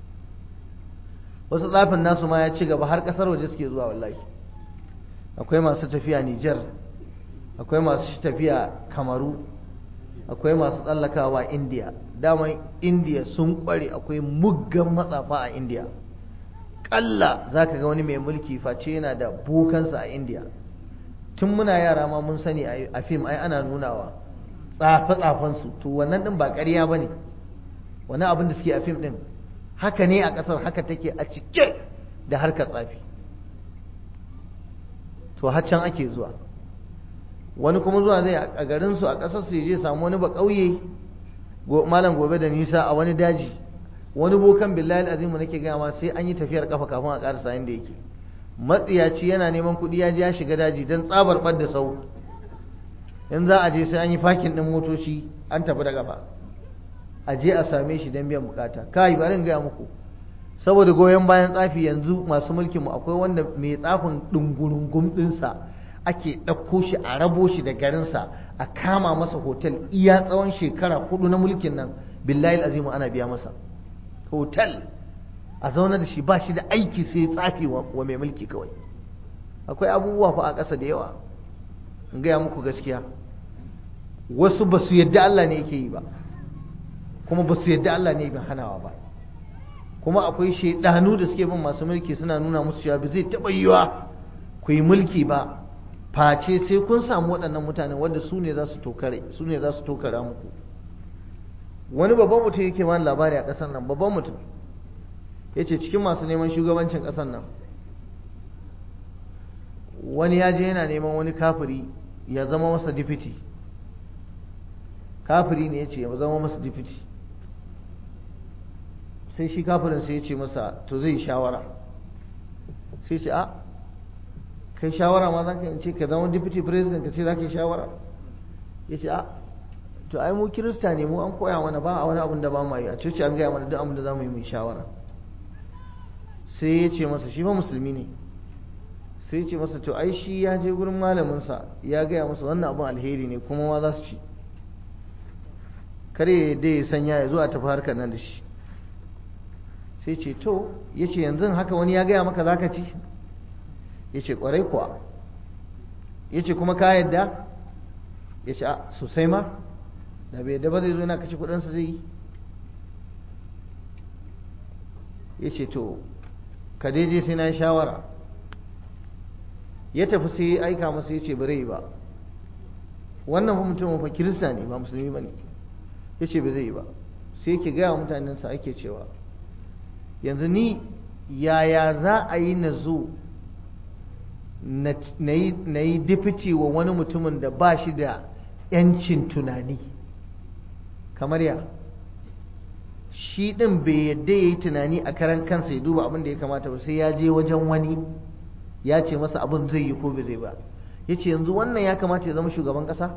Wasu tsafin nasu ma ya ci gaba, har ƙasar waje suke zuwa wallahi. Akwai masu tafiya Nijar, akwai masu tafiya Kamaru, akwai masu tsallakawa Indiya. Daman Indiya sun ƙware, akwai muggan matsafa a Indiya. Ƙalla za ka ga wani mai mulki face yana da bokansa a Indiya. Tun muna yara ma mun sani a fim ai ana nunawa tsafe-tsafensu, to wannan ɗin ba ƙarya ba ne. Wani abin da suke a fim ɗin haka ne a ƙasar, haka take a cike da harkar tsafi. To haccan ake zuwa. Wani kuma zuwa zai a garinsu a ƙasar su je samu wani ba ƙauye, malam gobe da nisa a wani daji, wani bokan billahi azimu nake gaya ma sai an yi tafiyar kafa kafin a ƙarasa inda yake. Matsiyaci yana neman kuɗi ya je ya shiga daji don tsabar ɓadda sau, in za a je sai an yi fakin ɗin motoci an tafi da gaba, a je a same shi don biyan bukata. Kai bari in gaya muku, saboda goyon bayan tsafi yanzu masu mulkin mu akwai wanda mai tsafin ɗungurungum ɗinsa ake ɗauko shi a rabo shi da garinsa, a kama masa hotel iya tsawon shekara 4 na mulkin nan, billahi azimu ana biya masa hotel, a zauna da shi, ba shi da aiki sai tsafi wa mai mulki kawai. Akwai abubuwa fa a ƙasa da yawa, in gaya muku gaskiya. Wasu ba su yadda Allah ne yake yi ba, kuma ba su yadda Allah ne bin hanawa ba. Kuma akwai shaidanu da suke bin masu mulki suna nuna musu cewa ba zai taɓa yiwa ku yi mulki ba face sai kun samu waɗannan mutanen wanda su ne za su tokara muku. Wani babban mutum yake bani labari a ƙasar nan, babban mutum ya ce cikin masu neman shugabancin ƙasar nan wani ya je yana neman wani kafiri ya zama masa difiti. Kafiri ne ya ce ya zama masa difiti, sai shi kafirin sai ya ce masa to zai shawara. sai ce a kai shawara ma za ka yi ce ka zama deputy president ka ce za ka yi shawara? Ya ce a to ai mu kirista ne, mu an koya mana ba a wani abin da ba mu yi, a coci an gaya mana duk abin da za mu yi mu shawara. Sai ya ce masa shi ba musulmi ne, sai ya ce masa to ai shi ya je gurin malaminsa ya gaya masa wannan abin alheri ne kuma ma za su ci, kare dai ya sanya ya zo a tafi harkar nan da shi. Sai ce to ya ce yanzu haka wani ya gaya maka za ka ci? Ya ce kwarai kuwa. Ya ce kuma ka yadda? Ya ce a sosai ma, da bai yadda ba zai zo yana kashe kudinsa zai yi. Ya ce to ka daidai sai na yi shawara. Ya tafi sai ya aika masa ya ce ba zai ba, wannan fa mutum fa kirista ne ba musulmi ba ne. Ya ce ba zai yi ba. Sai yake gaya wa mutanensa ake cewa yanzu ni yaya za a yi na zo na yi difici wa wani mutumin da ba shi da ‘yancin tunani kamar ya shi ɗin bai yadda ya yi tunani a karan kansa ya duba abin da ya kamata ba, sai ya je wajen wani ya ce masa abin zai yi ko bai zai ba. Ya ce yanzu wannan ya kamata ya zama shugaban ƙasa?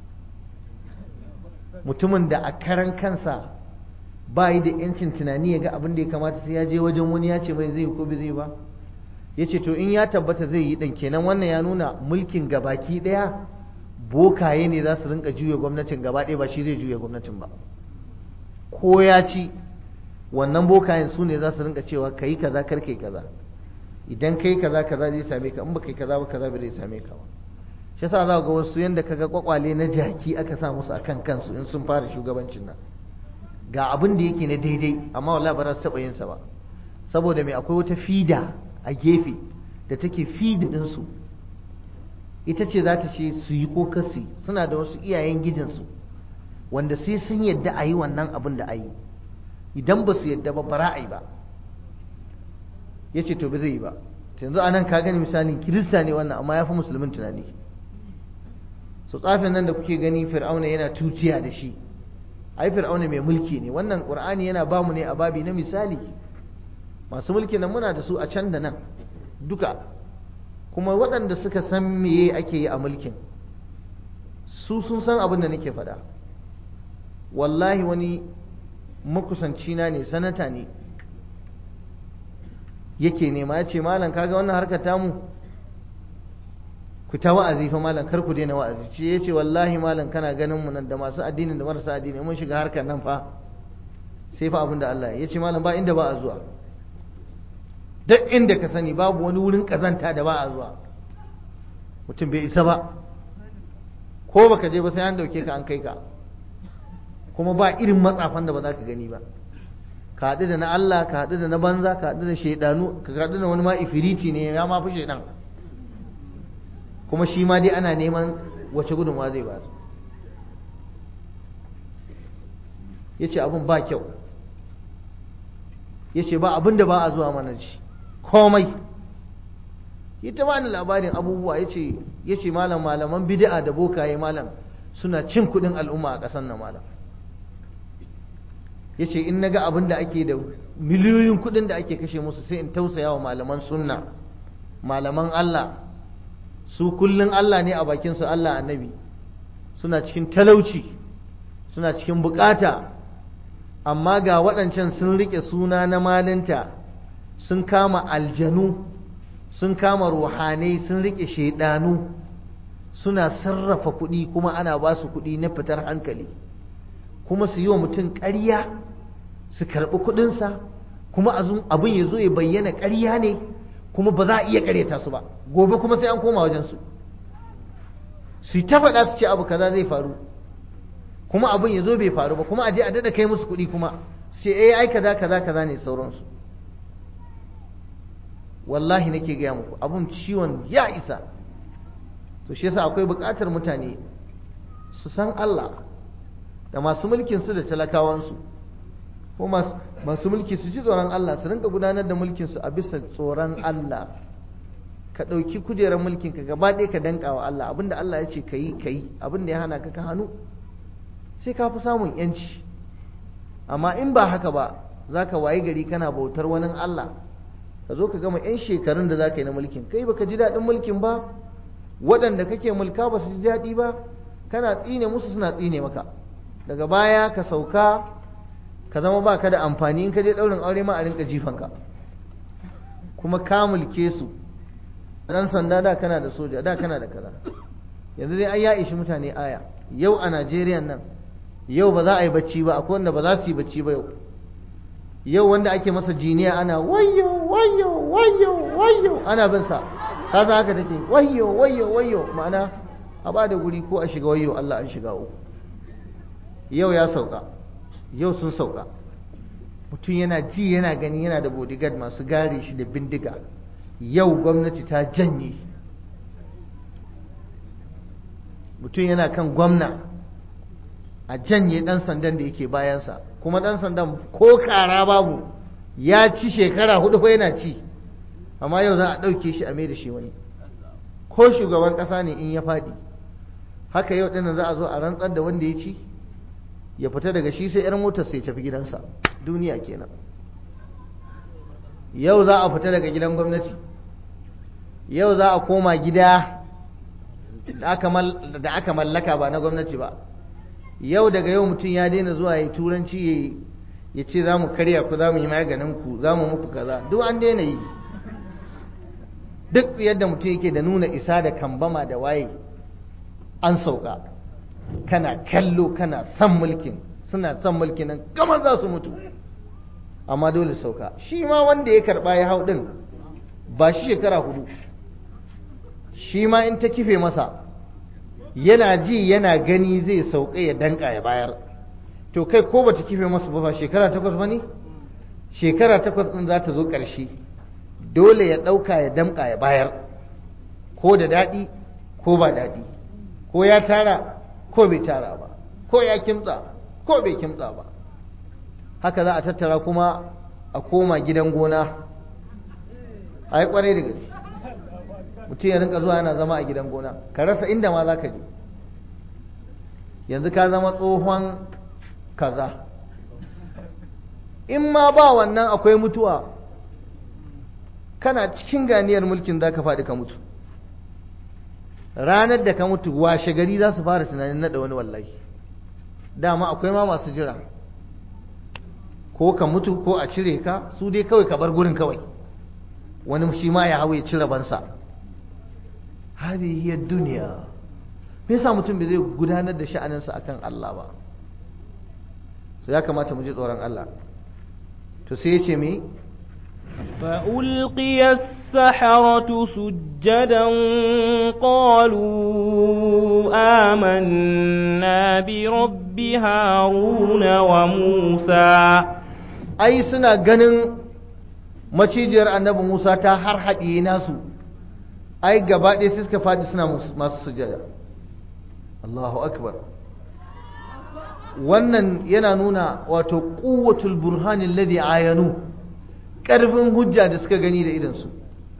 Mutumin da a karan kansa ba yi da yancin tunani ya ga abin da ya kamata sai ya je wajen wani ya ce mai zai yi ko bai zai ba. Ya ce to in ya tabbata zai yi ɗan kenan wannan ya nuna mulkin gabaki ɗaya bokaye ne za su rinka juya gwamnatin gaba ɗaya, ba shi zai juya gwamnatin ba. Ko ya ci wannan bokayen su ne za su rinka cewa ka yi kaza kar kai kaza, idan kai kaza kaza zai same ka, in ba kai kaza ba kaza ba zai same ka ba. shi yasa za ga wasu yanda kaga kwakwale na jaki aka sa musu akan kansu in sun fara shugabancin nan ga abin da yake na daidai amma wallahi ba za su taɓa yin sa ba saboda mai akwai wata fida a gefe da take fida ɗinsu ita ce za ta ce su yi ko kasi suna da wasu iyayen gijinsu wanda sai sun yadda a yi wannan abin da a yi idan ba su yadda ba bara a yi ba ya ce to ba zai yi ba yanzu a nan ka gani misalin kirista ne wannan amma ya fi musulmin tunani su tsafin nan da kuke gani fir'auna yana tuciya da shi ai fir'auna mai mulki ne wannan qur'ani yana ba mu ne a babi na misali masu mulki nan muna da su a can da nan duka kuma waɗanda suka san meye ake yi a mulkin su sun san abin da nake faɗa wallahi wani makusanci na ne sanata ne yake nema ya ce malam kaga wannan harkar tamu ku ta wa'azi fa malam kar ku daina wa'azi ce ya ce wallahi malam kana ganin mu nan da masu addini da marasa addini mun shiga harkar nan fa sai fa abin da Allah ya ce malam ba inda ba a zuwa duk inda ka sani babu wani wurin kazanta da ba a zuwa mutum bai isa ba ko baka je ba sai an dauke ka an kai ka kuma ba irin matsafan da ba za ka gani ba ka haɗu da na Allah ka haɗu da na banza ka haɗu da shaidanu ka haɗu da wani ma ifiriti ne ya ma fi shaidan kuma shi ma dai ana neman wace gudunwa zai ba ya ce abin ba kyau ya ce ba abin da ba a zuwa mana shi komai ita ba ni labarin abubuwa ya ce malaman bid'a da bokaye malam suna cin kudin al'umma a ƙasar nan malam ya ce in naga abin da ake da miliyoyin kudin da ake kashe musu sai in tausaya wa malaman sunna malaman Allah su kullun Allah ne a bakinsu Allah annabi suna cikin talauci suna cikin bukata amma ga waɗancan sun rike suna na malinta sun kama aljanu sun kama ruhanai sun rike shaidanu suna sarrafa kuɗi kuma ana ba su kuɗi na fitar hankali kuma su yi wa mutum ƙarya su karɓi kuɗinsa kuma abin ya zo ya bayyana ƙarya ne kuma ba za a iya ƙaryata su ba gobe kuma sai an koma wajensu su ta faɗa su ce abu kaza zai faru kuma abin ya zo bai faru ba kuma a je a daɗa kai musu kuɗi kuma sai ai kaza kaza kaza ne sauransu wallahi nake gaya muku abun ciwon ya isa to shi yasa akwai buƙatar mutane su san Allah da masu mulkin su da talakawansu ko masu mulki su ji tsoron Allah su rinka gudanar da mulkin su a bisa tsoron Allah ka ɗauki kujerar mulkin ka gaba ɗaya ka danka wa Allah abinda Allah ya ce ka yi abinda ya hana ka hannu sai ka fi samun yanci amma in ba haka ba za ka wayi gari kana bautar wani Allah ka zo ka gama 'yan shekarun da za ka yi na mulkin kai baka ji daɗin mulkin ba waɗanda kake mulka ba su ji daɗi ba kana tsine musu suna tsine maka daga baya ka sauka ka zama ba ka da amfani in ka je ɗaurin aure ma a rinka jifanka kuma ka mulke su ɗan sanda da kana da soja da kana da kaza yanzu dai ai ya ishi mutane aya yau a Najeriya nan yau ba za a yi bacci ba akwai wanda ba za su yi bacci ba yau wanda ake masa jiniya ana wayyo wayyo wayyo wayyo ana bin sa kaza haka take wayyo wayyo wayyo ma'ana a ba da guri ko a shiga wayyo Allah an shiga uku yau ya sauka yau sun sauka mutum yana ji yana gani yana da bodyguard masu gare shi da bindiga yau gwamnati ta janye mutum yana kan gwamna a janye dan sandan da yake bayansa kuma dan sandan ko kara babu ya ci shekara 4 fa yana ci amma yau za a ɗauke shi a mai da shi wani ko shugaban ƙasa ne in ya faɗi haka yau ɗinnan za a zo a rantsar da wanda ya ci ya fita daga shi sai 'yar motar sai tafi gidansa duniya kenan yau za a fita daga gidan gwamnati yau za a koma gida da aka mallaka ba na gwamnati ba yau daga yau mutum ya daina zuwa ya turanci ya ce za mu karya ku za mu yi maganin ku za mu muku kaza duk an daina yi duk yadda mutum yake da nuna isa da kambama da waye an sauka kana kallo kana son mulkin suna son mulkin nan gama za su mutu amma dole sauka shi ma wanda ya karba ya hau din ba shi shekara 4 shi ma in ta kife masa yana ji yana gani zai sauka ya danka ya bayar. To kai ko bata kife masa ba shekara 8 bane, shekara 8 din za ta zo ƙarshe, dole ya ɗauka ya damka ya bayar, ko da daɗi ko ba daɗi, ko ya tara ko bai tara ba, ko ya kimtsa ko bai kimtsa ba. Haka za a tattara kuma a koma gidan gona. A yi kwarai da gaske, mutum ya rinka zuwa yana zama a gidan gona, ka rasa inda ma za ka je. Yanzu ka zama tsohon kaza, in ma ba wannan akwai mutuwa, kana cikin ganiyar mulkin za ka faɗi ka mutu. Ranar da ka mutu washe gari za su fara tunanin naɗa wani, wallahi dama akwai ma masu jira, ko ka mutu ko a cire ka, su dai kawai ka bar gurin kawai, wani shi ma ya hau ya ci rabansa. Hadihi duniya. Me yasa mutum bai zai gudanar da sha'aninsa akan Allah ba? So ya kamata mu ji tsoron Allah. To sai ya ce me? فألقي السحرة سجدا قالوا آمنا برب هارون وموسى. أي سنة ganin macijiyar annabi Musa ta har haɗiye nasu, ai gaba ɗaya sai suka faɗi suna masu sujada. Allahu akbar. Wannan yana nuna wato quwwatul burhani alladhi ayanu, ƙarfin hujja da suka gani da idansu.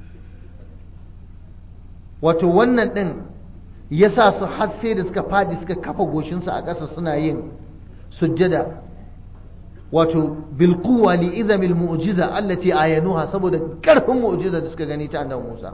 Wato wannan ɗin ya sa su har sai da suka faɗi suka kafa goshinsu a ƙasa suna yin sujjada. Wato bilquwa li izamil mu'jiza allati ayanuha, saboda ƙarfin mu'jiza da suka gani ta annabi Musa.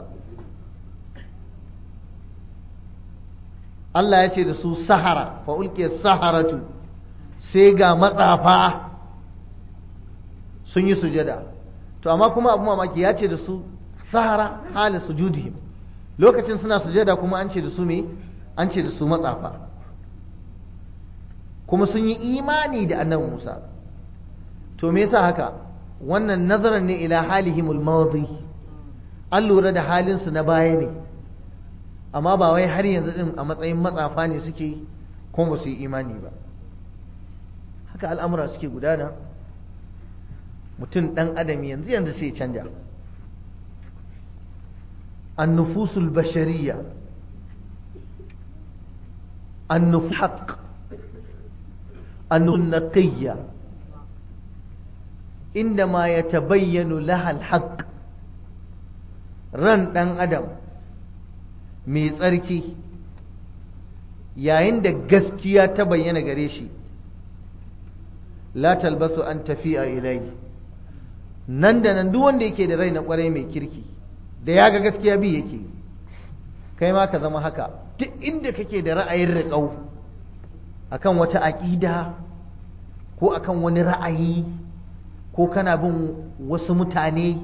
Allah ya ce da su sahara, fa ulqiya saharatu, sai ga matsafa sun yi sujada. To amma kuma abu mamaki, ya ce da su sahara halin sujudihim, lokacin suna sujada kuma an ce da su me? An ce da su matsafa, kuma sun yi imani da annabi Musa. To me yasa haka? Wannan nazaran ne ila halihimul madi, an lura da halinsu na baya ne, amma ba wai har yanzu din a matsayin matsafa ne suke kuma ba su yi imani ba. Haka al'amura suke gudana. Mutum ɗan adam yanzu sai canja. An-nufusul bashariya, an-nufus haqq, an-naqiyya, indama yatabayyanu laha al-haqq. Ran ɗan adam mai tsarki yayin da gaskiya ta bayyana gare shi, la talbasu an tafi'a ilayhi, nan da nan duk wanda yake da rai na kwarai mai kirki da ya ga gaskiya bi yake. Kai ma ka zama haka, duk inda kake da ra'ayin riƙau akan wata aƙida ko akan wani ra'ayi, ko kana bin wasu mutane,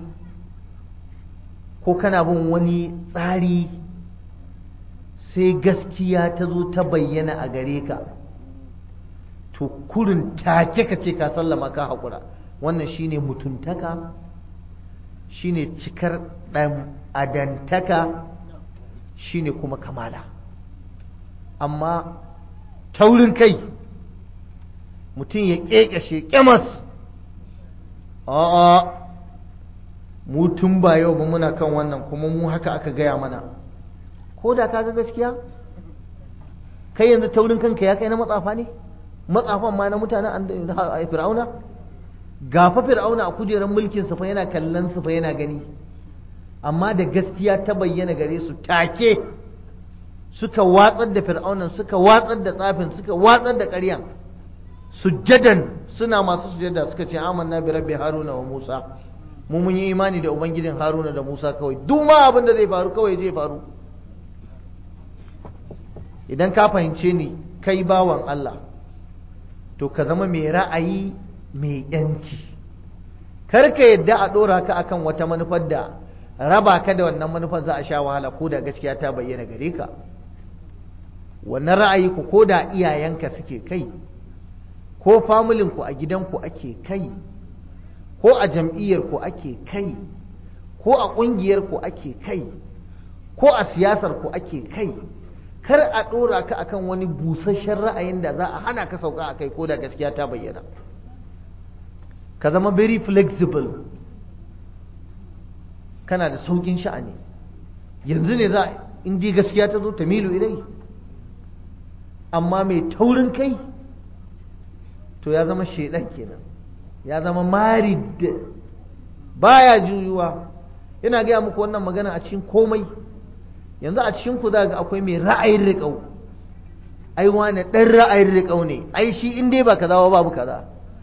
ko kana bin wani tsari, sai gaskiya ta zo ta bayyana a gare ka, to kurin take ka ce ka sallama ka haƙura. Wannan shine mutuntaka, shine cikar ɗan adantaka, shine kuma kamala. Amma taurin kai, mutum ya ƙeƙashe ƙyamas, a'a mu tun ba yau ba muna kan wannan, kuma mu haka aka gaya mana. Ko da ka ga gaskiya, kai yanzu taurin kanka ya kai na matsafa ne? Matsafan ma na mutanen Fir'auna? Gafa Fir'auna a kujerar mulkin sa fa yana kallon su fa yana gani, amma da gaskiya ta bayyana gare su take suka watsar da Fir'aunan, suka watsar da tsafin, suka watsar da ƙaryan, sujjadan suna masu sujjada suka ce amanna bi rabbi Haruna wa Musa, mu mun yi imani da ubangijin Haruna da Musa kawai, duk ma abin da zai faru kawai zai faru. Idan ka fahimce ni kai bawan Allah, to ka zama mai ra'ayi mai yanci, kar ka yadda a ɗora ka akan wata manufar da raba ka da wannan manufar za a sha wahala ko da gaskiya ta bayyana gare ka. Wannan ra'ayi ku ko da iyayenka suke kai, ko familin ku a gidanku ake kai, ko a jam'iyyar ku ake kai, ko a ƙungiyar ku ake kai, ko a siyasar ku ake kai, kar a ɗora ka akan wani busasshen ra'ayin da za a hana ka sauka a kai ko da gaskiya ta bayyana. Ka zama very flexible, kana da saukin sha'ani. Yanzu ne za in ji gaskiya ta zo ta milu ilai, amma mai taurin kai to ya zama shedan kenan, ya zama marid, baya juyuwa. Ina gaya muku wannan magana a cikin komai. Yanzu a cikin ku za ga akwai mai ra'ayin riƙau, ai wani ɗan ra'ayin riƙau ne, ai shi in dai ba kaza ba babu kaza,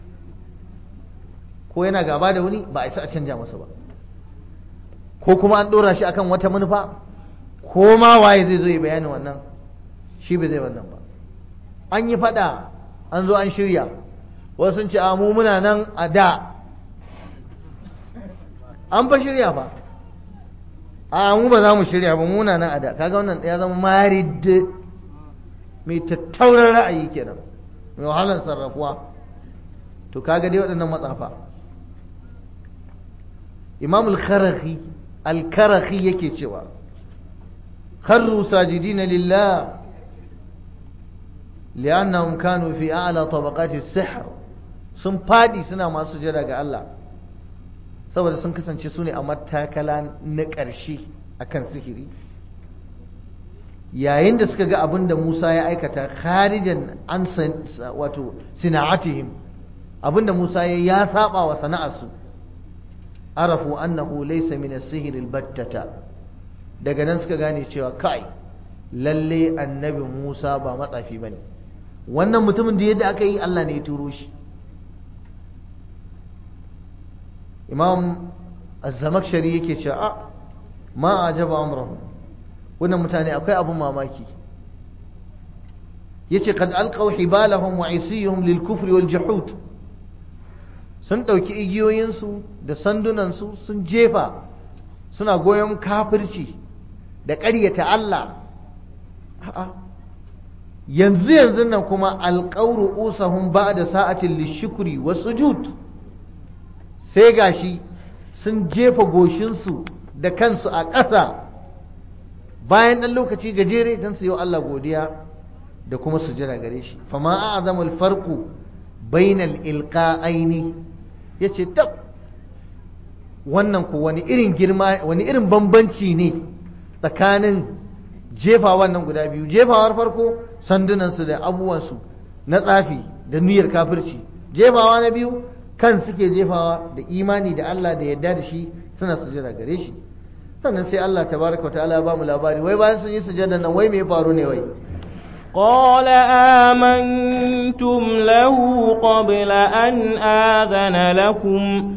ko yana gaba da wani ba a isa a canja masa ba, ko kuma an ɗora shi akan wata manufa, ko ma waye zai zo ya bayani wannan, shi bai zai wannan ba. An yi faɗa, an zo an shirya, wasu sun ce a mu muna nan a da, an fa shirya ba, a mu ba za mu shirya ba, muna nan a da. Kaga wannan ya zama marid, mai tattauran ra'ayi kenan, mai wahalar sarrafuwa. To kaga dai waɗannan matsafa. Imam al-Karahi yake cewa kharru sajidina lillah li'annahum kanu fi a'la tabaqati as-sihr, sun fadi suna masu sujada ga Allah saboda sun kasance su ne a matakala na ƙarshe akan sihiri. Yayin da suka ga abin da Musa ya aikata kharijan an wato sina'atihim, abin da Musa ya saba wa sana'arsu, arafu annahu laysa min as-sihr al-battata, daga nan suka gane cewa kai lalle annabi Musa ba matsafi bane, wannan mutumin da yadda aka yi Allah ne ya turo shi. Imam Az-Zamakhshari yake cewa ma ajaba amrahum, wannan mutane akwai abun mamaki. yace kad alqaw hibalahum wa isiyuhum lil kufri wal jahud, sun dauki igiyoyinsu da sandunansu sun jefa, suna goyon kafirci da ƙaryata Allah. yanzu nan kuma alqawru usahum ba'da sa'atin lishukri was sujud, sai gashi sun jefa goshinsu da kansu a ƙasa bayan ɗan lokaci gajere don su yi wa Allah godiya da kuma sujada gare shi. fama a'zamul farqu bainal ilqa'aini, yace tab wannan ko wani irin girma, wani irin bambanci ne tsakanin jefa wannan guda biyu. Jefawar farko sandunansu da abubuwansu na tsafi da niyyar kafirci, jefawa na biyu kan suke jefawa da imani da Allah da yadda da shi, suna sujada gare shi. sannan sai Allah tabaraka wa ta'ala ba mu labari, wai bayan sun yi sujada nan wai me ya faru ne wai? قال آمنتم له قبل أن آذن لكم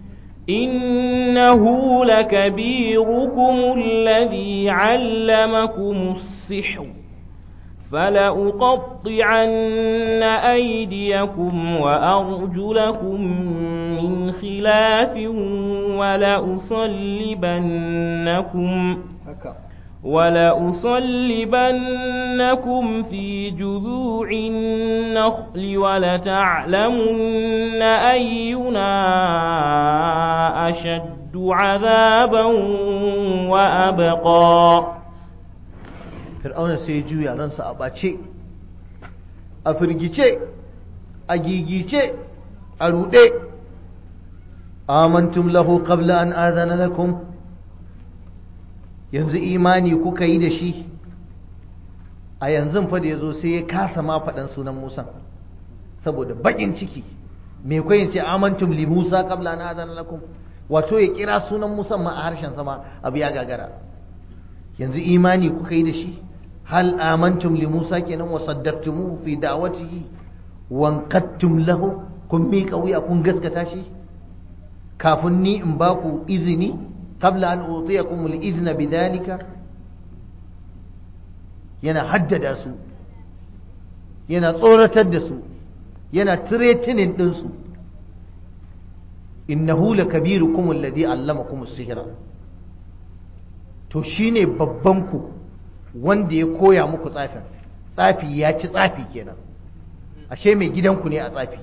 إنه لكبيركم الذي علمكم السحر فلأقطعن أيديكم وأرجلكم من خلاف ولأصلبنكم في جذوع النخل ولتعلمن أينا أشد عذابا وأبقى. Fir'auna sai ya juya ransa a ɓace, a firgice, a gigice, a ruɗe. amantum lahu qabla an adana lakum, yanzu imani kuka yi da shi? A yanzu fa da yazo sai ya kasa ma faɗan sunan Musa saboda bakin ciki. Me kai yace amantum li Musa qabla an adana lakum, wato ya kira sunan Musa ma a harshen sama abu ya gagara. Yanzu imani kuka yi da shi? hal amantum li Musa kenan wa saddaqtumuhu fi da'watihi wa anqadtum lahu, kun miƙa wuya kun gaskata shi kafin ni in ba ku izini, qabla an utiyakum al-izna bidhalika. yana haddada su, yana tsoratar da su, yana threatening din su. innahu lakabirukum alladhi allamakum as-sihra, to shine babban ku wanda ya koya muku tsafin. Tsafi ya ci tsafi kenan, ashe mai gidanku ne a tsafi,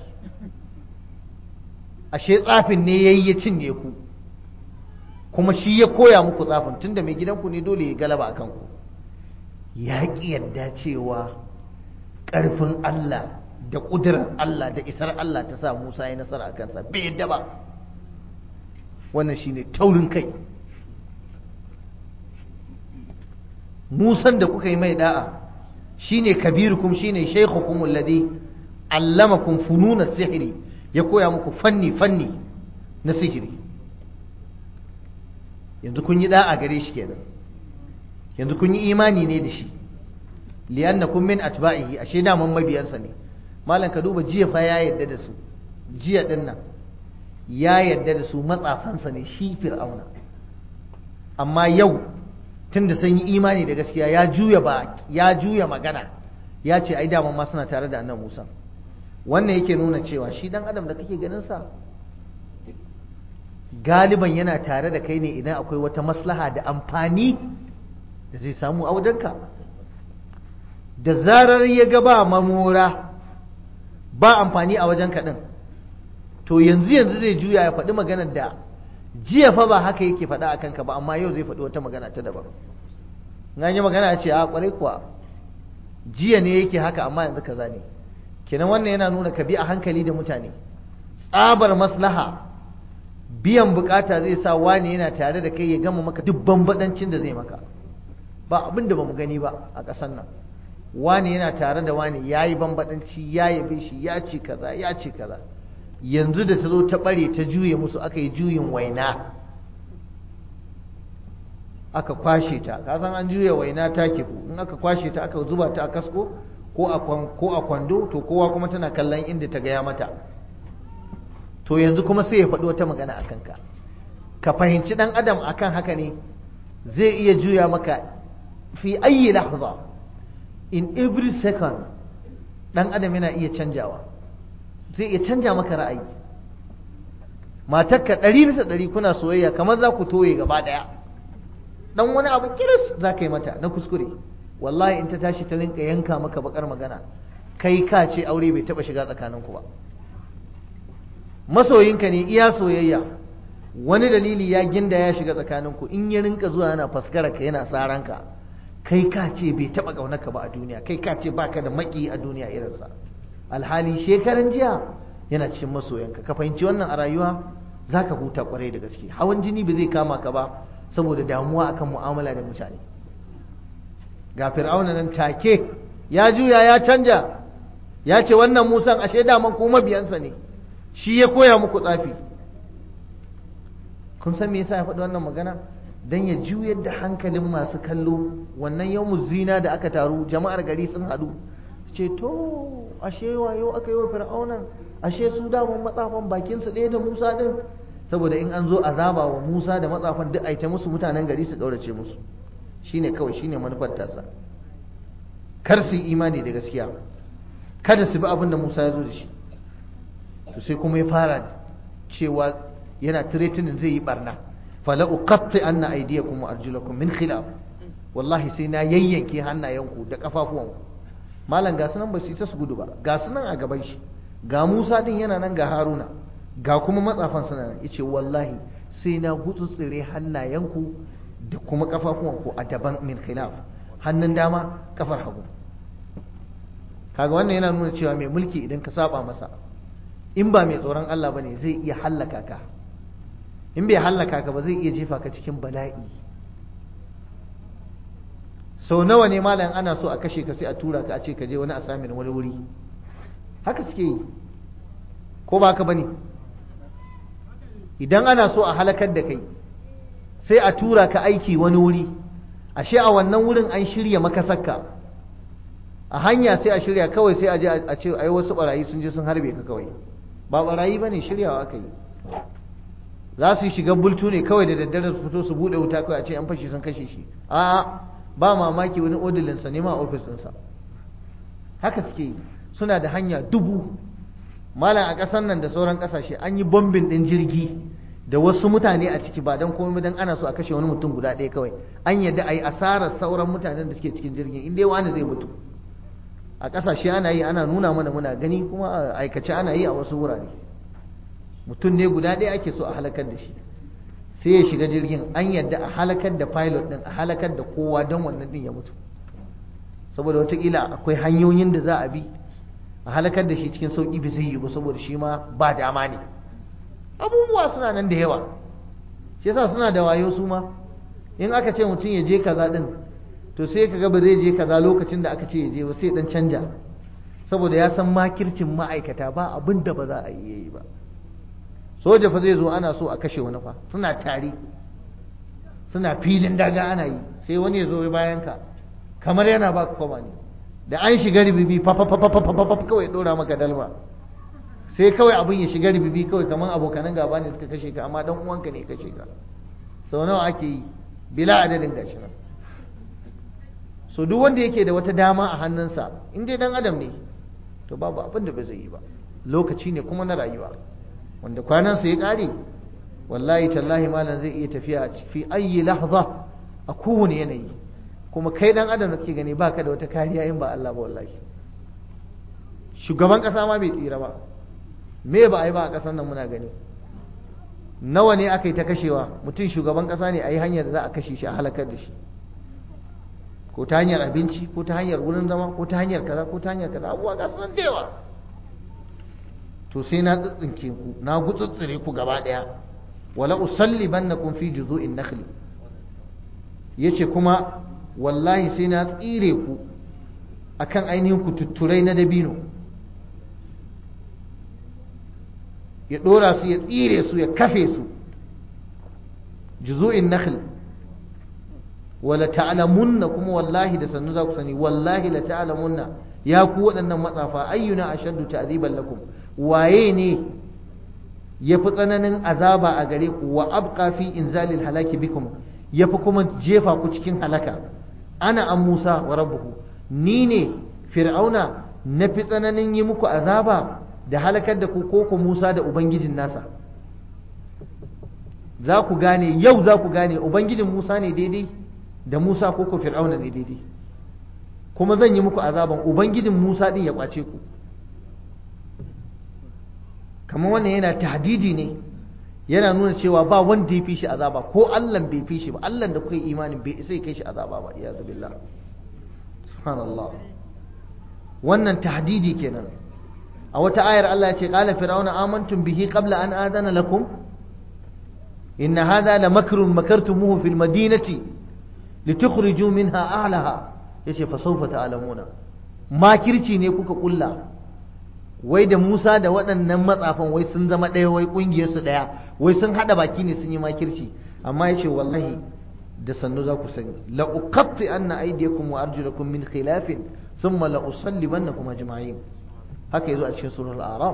ashe tsafin ne yayi ya cinye ku, kuma shi ya koya muku tsafin. Tunda mai gidanku ne dole ya galaba akan ku. ya ƙi yadda cewa ƙarfin Allah da ƙudurar Allah da isar Allah ta sa Musa ya nasara a kansa, bai yadda ba. Wannan shine taurin kai. Musan da kuka yi mai da'a shine kabirukum, shine shaykhukum alladhi allamakum fununa sihiri, ya koya muku fanni na sihiri. Yanzu kun yi da'a gare shi kenan, yanzu kun yi imani ne da shi, li'annakum min atba'ihi, ashe daman mabiyansa ne. Malam ka duba, jiya fa ya yadda da su, jiya din nan ya yadda da su matsafansa ne shi Fir'auna, amma yau tunda sun yi imani da gaskiya ya juya magana, ya ce ai daman ma suna tare da annabi Musa. Wannan yake nuna cewa shi dan adam da kake ganin sa galiban yana tare da kai ne idan akwai wata maslaha da amfani da zai samu a wajenka. Da zarar ya ga ba mamora, ba amfani a wajenka din, to yanzu zai juya ya faɗi maganar da jiya fa ba haka yake faɗa a kanka ba, amma yau zai faɗi wata magana ta daban. Na yi magana ce a ƙwarai kuwa jiya ne yake haka, amma yanzu kaza ne. Kenan wannan yana nuna ka bi a hankali da mutane. Tsabar maslaha, biyan bukata zai sa wani yana tare da kai ya gama maka duk bambadancin da zai maka. Ba abin da ba mu gani ba a ƙasar nan. Wani yana tare da wani ya yi bambadanci, ya yabe shi, ya ce kaza, ya ce kaza. Yanzu da ta zo ta bare ta juye musu, aka yi juyin waina, aka kwashe ta. Ka san an juya waina ta kifu, in aka kwashe ta aka zuba ta a kasko ko a kwando, to kowa kuma tana kallon inda ta gaya mata. To yanzu kuma sai ya faɗi wata magana a kanka. Ka fahimci ɗan adam akan haka ne zai iya juya maka fi ayi lahza, in every second ɗan adam yana iya canjawa, zai iya canja maka ra'ayi. Matarka 100% kuna soyayya kamar za ku toye gaba ɗaya, dan wani abu kiris za ka yi mata na kuskure, wallahi in ta tashi ta rinka yanka maka bakar magana, kai ka ce aure bai taba shiga tsakaninku ba. Masoyinka ne iya soyayya, wani dalili ya ginda ya shiga tsakaninku, in ya rinka zuwa yana faskara ka yana saranka, kai ka ce bai taba kaunarka ba a duniya, kai ka ce baka da maki a duniya irinsa, alhali shekaran jiya yana cikin masoyanka. Ka fahimci wannan a rayuwa, zaka huta kwarai da gaske. Hawan jini ba zai kama ka ba saboda damuwa akan mu'amala da mutane. Ga Fir'auna nan take ya juya ya canja, ya ce wannan Musan ashe daman ko mabiyansa ne, shi ya koya muku tsafi. Kun san me yasa ya faɗi wannan magana? Dan ya juyar da hankalin masu kallo. Wannan yawmuz zina da aka taru, jama'ar gari sun haɗu, ce to ashe wayo aka yi wa Fir'aunan, ashe su daman matsafan bakinsu ɗaya da Musa din. Saboda in an zo azaba wa Musa da matsafan duk aita musu, mutanen gari su ƙaurace musu. Shine kawai, shine manufar tasa. Kar su yi imani da gaskiya, kada su bi abin da Musa ya zo da shi. To sai kuma ya fara cewa yana threatening zai yi barna. Fala uqatti anna aydiyakum wa arjulakum min khilaf, wallahi sai na yayyanke hannayenku da kafafuwanku. Malam ga sunan ba su ta su gudu ba, ga sunan a gaban shi, ga Musa din yana nan, ga Haruna, ga kuma matsafan suna nan. Yace wallahi sai na gutsutsire hannayenku da kuma kafafuwanku a daban, min khilaf, hannun dama kafar hagu. Kaga wannan yana nuna cewa mai mulki idan ka saba masa, in ba mai tsoron Allah bane, zai iya hallaka ka. In bai hallaka ka ba, zai iya jefa ka cikin bala'i. Sau nawa ne malam ana so a kashe ka sai a tura ka a ce ka je wani asamin wani wuri, haka suke yi ko ba haka bane? Idan ana so a halakar da kai sai a tura ka aiki wani wuri, ashe a wannan wurin an shirya makasarka a hanya, sai a shirya kawai, sai a je a ce ai wasu barayi sun je sun harbe ka. Kawai ba barayi bane, shiryawa aka yi. Za su yi shiga bultu ne kawai, da daddare su fito su bude wuta kawai a ce an fashi sun kashe shi. A'a, ba mamaki wani odilinsa ne ma a ofis ɗinsa. Haka suke yi, suna da hanya dubu. Malam a ƙasar nan da sauran ƙasashe an yi bombin ɗin jirgi da wasu mutane a ciki, ba don komai don ana so a kashe wani mutum guda ɗaya kawai. An yadda a yi asarar sauran mutanen da suke cikin jirgin, in dai wani zai mutu. A ƙasashe ana yi, ana nuna mana muna gani, kuma a aikace ana yi a wasu wurare. Mutum ne guda ɗaya ake so a halakar da shi, sai ya shiga jirgin, an yadda a halakar da pilot ɗin, a halakar da kowa don wannan ɗin ya mutu. saboda watakila akwai hanyoyin da za a bi a halakar da shi cikin sauƙi bai zai yi ba saboda shi ma ba dama ne. Abubuwa suna nan da yawa, shi yasa suna da wayo su ma. In aka ce mutum ya je kaza din, to sai ka ga ba zai je kaza lokacin da aka ce ya je ba, sai dan canja, saboda ya san makircin ma'aikata ba abin da ba za a iya yi ba. Soja fa zai zo ana so a kashe wani fa, suna tare, suna filin daga ana yi, sai wani ya zo bayan ka kamar yana ba ka kwama ne, da an shiga ribibi fa kawai dora maka dalma, sai kawai abin ya shiga ribibi kawai kamar abokanan gaba ne suka kashe ka, amma dan uwanka ne kashe ka. Sau nawa ake yi bila adadin gashi nan. So duk wanda yake da wata dama a hannunsa, in dai dan adam ne, to babu abin da ba zai yi ba. Lokaci ne kuma na rayuwa, wanda kwanansa ya kare, wallahi tallahi malam zai iya tafiya fi ayi lahza, a kowane yanayi. Kuma kai dan adam da kake gani baka da wata kariya in ba Allah ba. Wallahi shugaban kasa ma bai tsira ba. Me ba a yi ba a kasan nan muna gani. Nawa ne aka yi ta kashewa mutum, shugaban kasa ne a yi hanyar da za a kashe shi, a halakar da shi, ko ta hanyar abinci, ko ta hanyar wurin zama, ko ta hanyar kaza, ko ta hanyar kaza, abubuwa ga sunan da yawa. To sai na tsitsinke ku, na gutsutsure ku gaba daya. Wala usallibannakum fi juzu'in nakhli, yace kuma wallahi sai na tsire ku akan ainihin ku tutturai na dabino. Ya dora su, ya tsire su, ya kafe su, juzu'in nakhl. wala ta'lamunna, kuma wallahi da sannu za ku sani, wallahi la ta'lamunna, ya ku waɗannan matsafa, ayyuna ashaddu ta'diban lakum, waye ne yafi tsananin azaba a gare ku, wa abqa fi inzalil halaki bikum, yafi kuma jefa ku cikin halaka. Ana an Musa wa rabbuhu, ni ne fir'auna na fi tsananin yi muku azaba da halakar da ku, ko ku Musa da ubangijin nasa? Za ku gane, yau za ku gane ubangijin Musa ne daidai da Musa, ko ku fir'auna ne daidai. Kuma zan yi muku azaban ubangijin Musa din ya kwace ku. Kamar wannan yana tahdidi ne, yana nuna cewa ba wanda ya fi shi azaba, ko Allah bai fi shi ba. Allah da kuka yi imanin bai isa ya kai shi azaba ba, iyazu billah. Subhanallah, wannan tahdidi kenan. A wata ayar Allah ya ce, qala fir'auna amantum bihi qabla an adana lakum inna hadha lamakrun makartumuhu fil madinati litukhriju minha ahlaha, yace fa sawfa ta'lamuna. Makirci ne kuka kulla, wai da Musa da waɗannan matsafan wai sun zama ɗaya, wai ƙungiyarsu ɗaya, wai sun haɗa baki ne sun yi makirci. Amma yace wallahi da sannu za ku sani, la uqatti anna aydiyakum wa arjulakum min khilafin thumma la usallibannakum ajma'in. Haka yazo a cikin surah al-a'raf.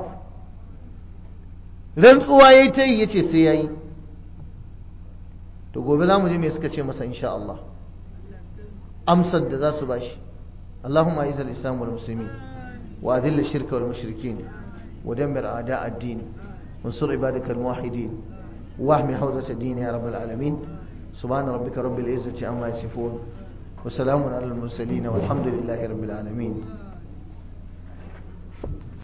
Rantsuwa yayi ta yi, yace sai yayi. To gobe za mu ji me suka ce masa insha Allah, amsar da za su bashi. Allahumma a'izz al-islam wal muslimin wa adhill ash-shirka wal mushrikeen wa dammir a'da' ad-din wansur ibadaka al-muwahhidin wa ahmi hawzat ad-din ya rabbal alamin. Subhana rabbika rabbil izzati amma yasifun wa salamun alal mursalin walhamdulillahi rabbil alamin.